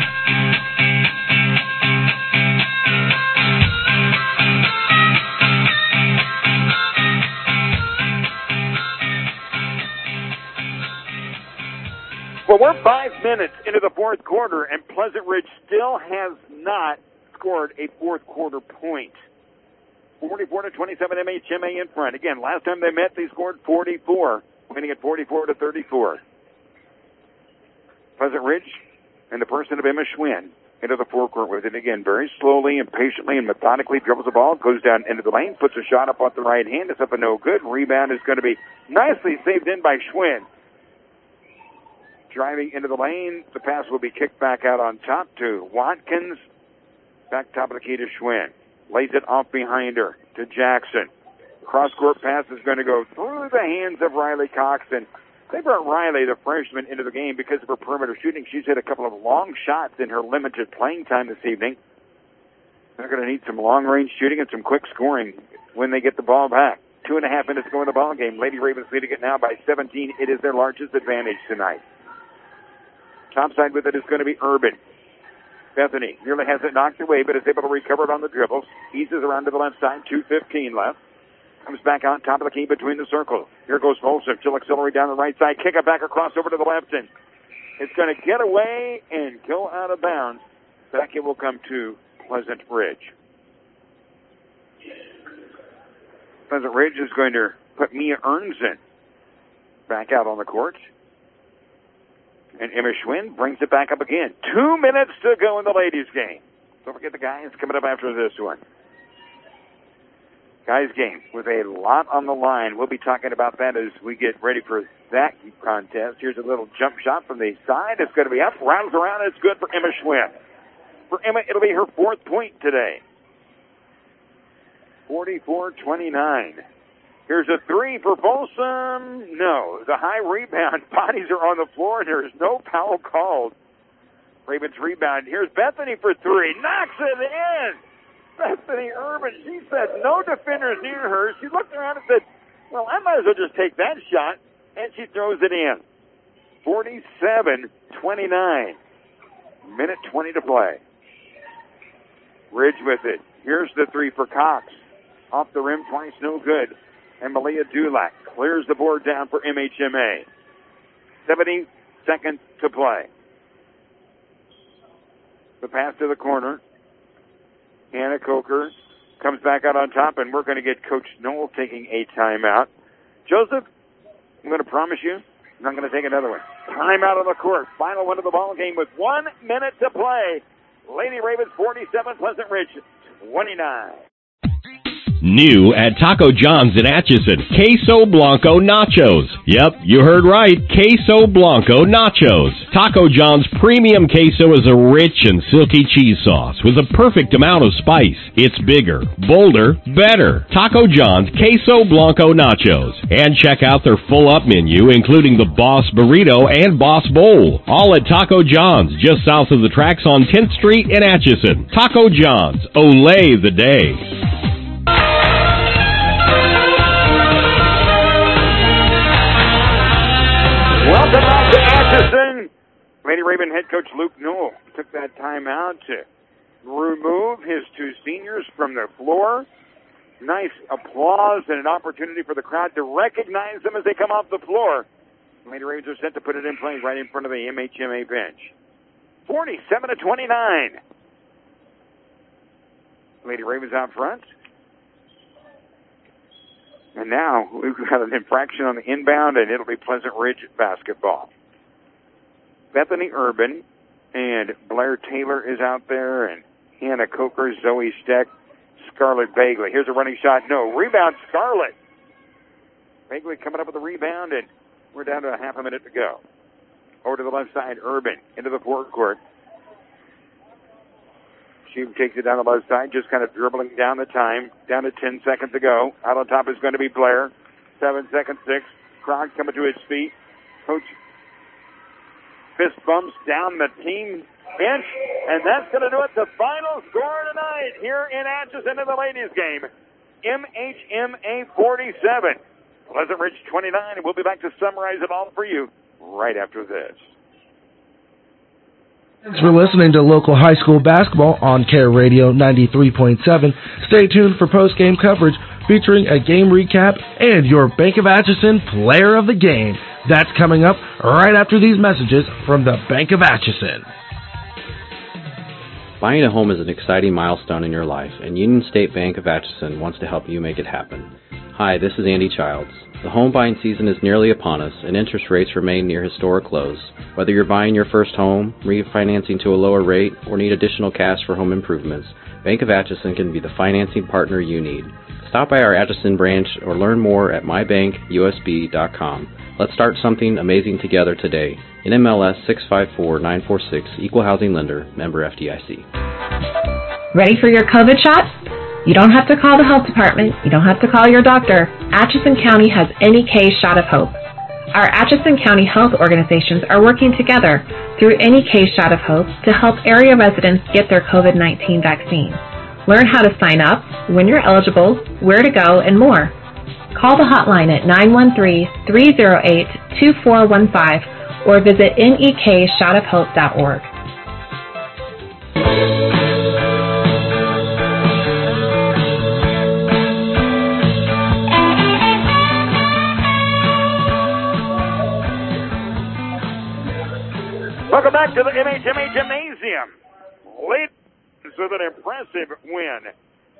Well, we're five minutes into the fourth quarter, and Pleasant Ridge still has not scored a fourth quarter point. forty-four to twenty-seven, M H M A in front. Again, last time they met, they scored forty-four, winning at forty-four to thirty-four. Pleasant Ridge and the person of Emma Schwinn into the forecourt with it again, very slowly and patiently and methodically dribbles the ball, goes down into the lane, puts a shot up off the right hand. It's up and no good. Rebound is going to be nicely saved in by Schwinn. Driving into the lane, the pass will be kicked back out on top to Watkins. Back top of the key to Schwinn. Lays it off behind her to Jackson. Cross-court pass is going to go through the hands of Riley Cox. And they brought Riley, the freshman, into the game because of her perimeter shooting. She's hit a couple of long shots in her limited playing time this evening. They're going to need some long-range shooting and some quick scoring when they get the ball back. Two and a half minutes to go in the ball game. Lady Ravens leading it now by seventeen. It is their largest advantage tonight. Topside with it is going to be Urban. Bethany nearly has it knocked away, but is able to recover it on the dribbles. Eases around to the left side. two fifteen left. Comes back out top of the key between the circles. Here goes Folsom. She'll accelerate down the right side. Kick it back across over to the left. And it's going to get away and go out of bounds. Back it will come to Pleasant Ridge. Pleasant Ridge is going to put Mia Earns in. Back out on the court. And Emma Schwinn brings it back up again. Two minutes to go in the ladies' game. Don't forget the guys coming up after this one. Guys' game with a lot on the line. We'll be talking about that as we get ready for that contest. Here's a little jump shot from the side. It's going to be up, rounds around, and it's good for Emma Schwinn. For Emma, it'll be her fourth point today. forty-four twenty-nine. Here's a three for Folsom. No, the high rebound. Bodies are on the floor, and there is no foul called. Ravens rebound. Here's Bethany for three. Knocks it in. Bethany Urban, she said no defenders near her. She looked around and said, well, I might as well just take that shot. And she throws it in. forty-seven twenty-nine. Minute twenty to play. Ridge with it. Here's the three for Cox. Off the rim twice, no good. And Malia Dulac clears the board down for M H M A. seventy seconds to play. The pass to the corner. Hannah Coker comes back out on top, and we're going to get Coach Knoll taking a timeout. Joseph, I'm going to promise you, I'm not going to take another one. Timeout on the court. Final one of the ball game with one minute to play. Lady Ravens forty-seven, Pleasant Ridge twenty-nine. New at Taco John's in Atchison, Queso Blanco Nachos. Yep, you heard right, Queso Blanco Nachos. Taco John's premium queso is a rich and silky cheese sauce with a perfect amount of spice. It's bigger, bolder, better. Taco John's Queso Blanco Nachos. And check out their full-up menu, including the Boss Burrito and Boss Bowl. All at Taco John's, just south of the tracks on tenth Street in Atchison. Taco John's, Olay the day. Welcome back to Atchison. Lady Raven head coach Luke Knoll took that time out to remove his two seniors from the floor. Nice applause and an opportunity for the crowd to recognize them as they come off the floor. Lady Ravens are set to put it in play right in front of the M H M A bench. forty-seven to twenty-nine. Lady Ravens out front. And now we've got an infraction on the inbound, and it'll be Pleasant Ridge basketball. Bethany Urban and Blair Taylor is out there, and Hannah Coker, Zoe Steck, Scarlett Bagley. Here's a running shot. No. Rebound, Scarlett. Bagley coming up with a rebound, and we're down to a half a minute to go. Over to the left side, Urban into the forecourt. She takes it down the left side, just kind of dribbling down the time. Down to ten seconds to go. Out on top is going to be Blair. Seven seconds, six. Krog coming to his feet. Coach fist bumps down the team bench. And that's going to do it. The final score tonight here in Atchison in the ladies game. M H M A forty-seven. Pleasant Ridge twenty-nine. And we'll be back to summarize it all for you right after this. Thanks for listening to local high school basketball on Care Radio ninety-three point seven. Stay tuned for post-game coverage featuring a game recap and your Bank of Atchison Player of the Game. That's coming up right after these messages from the Bank of Atchison. Buying a home is an exciting milestone in your life, and Union State Bank of Atchison wants to help you make it happen. Hi, this is Andy Childs. The home buying season is nearly upon us, and interest rates remain near historic lows. Whether you're buying your first home, refinancing to a lower rate, or need additional cash for home improvements, Bank of Atchison can be the financing partner you need. Stop by our Atchison branch or learn more at my bank U S B dot com. Let's start something amazing together today. N M L S six five four nine four six, Equal Housing Lender, member F D I C. Ready for your COVID shots? You don't have to call the health department. You don't have to call your doctor. Atchison County has Any Case Shot of Hope. Our Atchison County health organizations are working together through Any Case Shot of Hope to help area residents get their COVID nineteen vaccine. Learn how to sign up, when you're eligible, where to go, and more. Call the hotline at nine one three, three oh eight, two four one five or visit N E K shot of hope dot org. Welcome back to the M H M A Gymnasium. Ladies with an impressive win.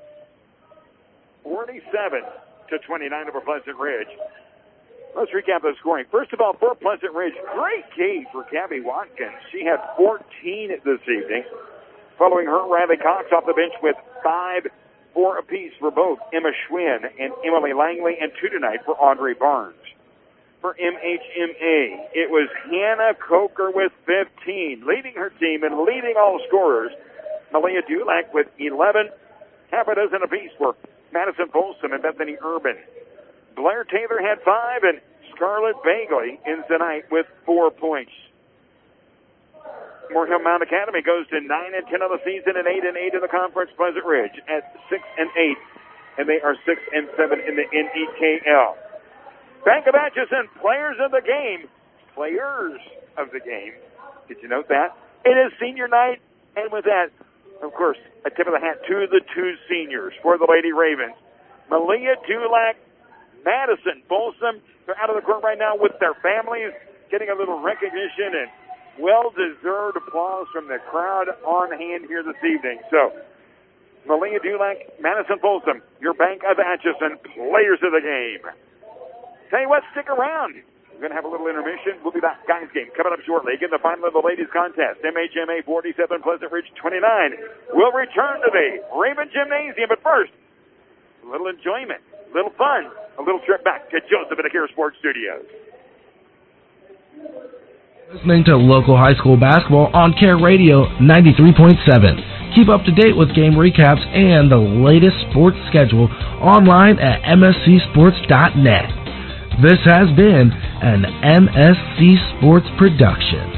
forty-seven to twenty-nine over Pleasant Ridge. Let's recap the scoring. First of all, for Pleasant Ridge, great game for Gabby Watkins. She had fourteen this evening. Following her, Riley Cox off the bench with five, four apiece for both Emma Schwinn and Emily Langley, and two tonight for Audrey Barnes. For M H M A, it was Hannah Coker with fifteen, leading her team and leading all scorers. Malia Dulac with eleven, half a dozen apiece for Madison Folsom and Bethany Urban. Blair Taylor had five, and Scarlett Bagley ends the night with four points. Moore Hill Mount Academy goes to nine and ten on the season and eight and eight in the conference. Pleasant Ridge at six and eight, and they are six and seven in the N E K L. Bank of Atchison, players of the game. Players of the game. Did you note that? It is senior night, and with that, of course, a tip of the hat to the two seniors for the Lady Ravens. Malia Dulac, Madison Folsom, they're out of the court right now with their families, getting a little recognition and well-deserved applause from the crowd on hand here this evening. So, Malia Dulac, Madison Folsom, your Bank of Atchison, players of the game. Tell you what, stick around. We're going to have a little intermission. We'll be back. Guys game coming up shortly. Again, the final of the ladies contest. M H M A forty-seven, Pleasant Ridge twenty-nine. We'll return to the Raven Gymnasium. But first, a little enjoyment, a little fun, a little trip back to Joseph and Akira Sports Studios. Listening to local high school basketball on Care Radio ninety-three point seven. Keep up to date with game recaps and the latest sports schedule online at M S C sports dot net. This has been an M S C Sports production.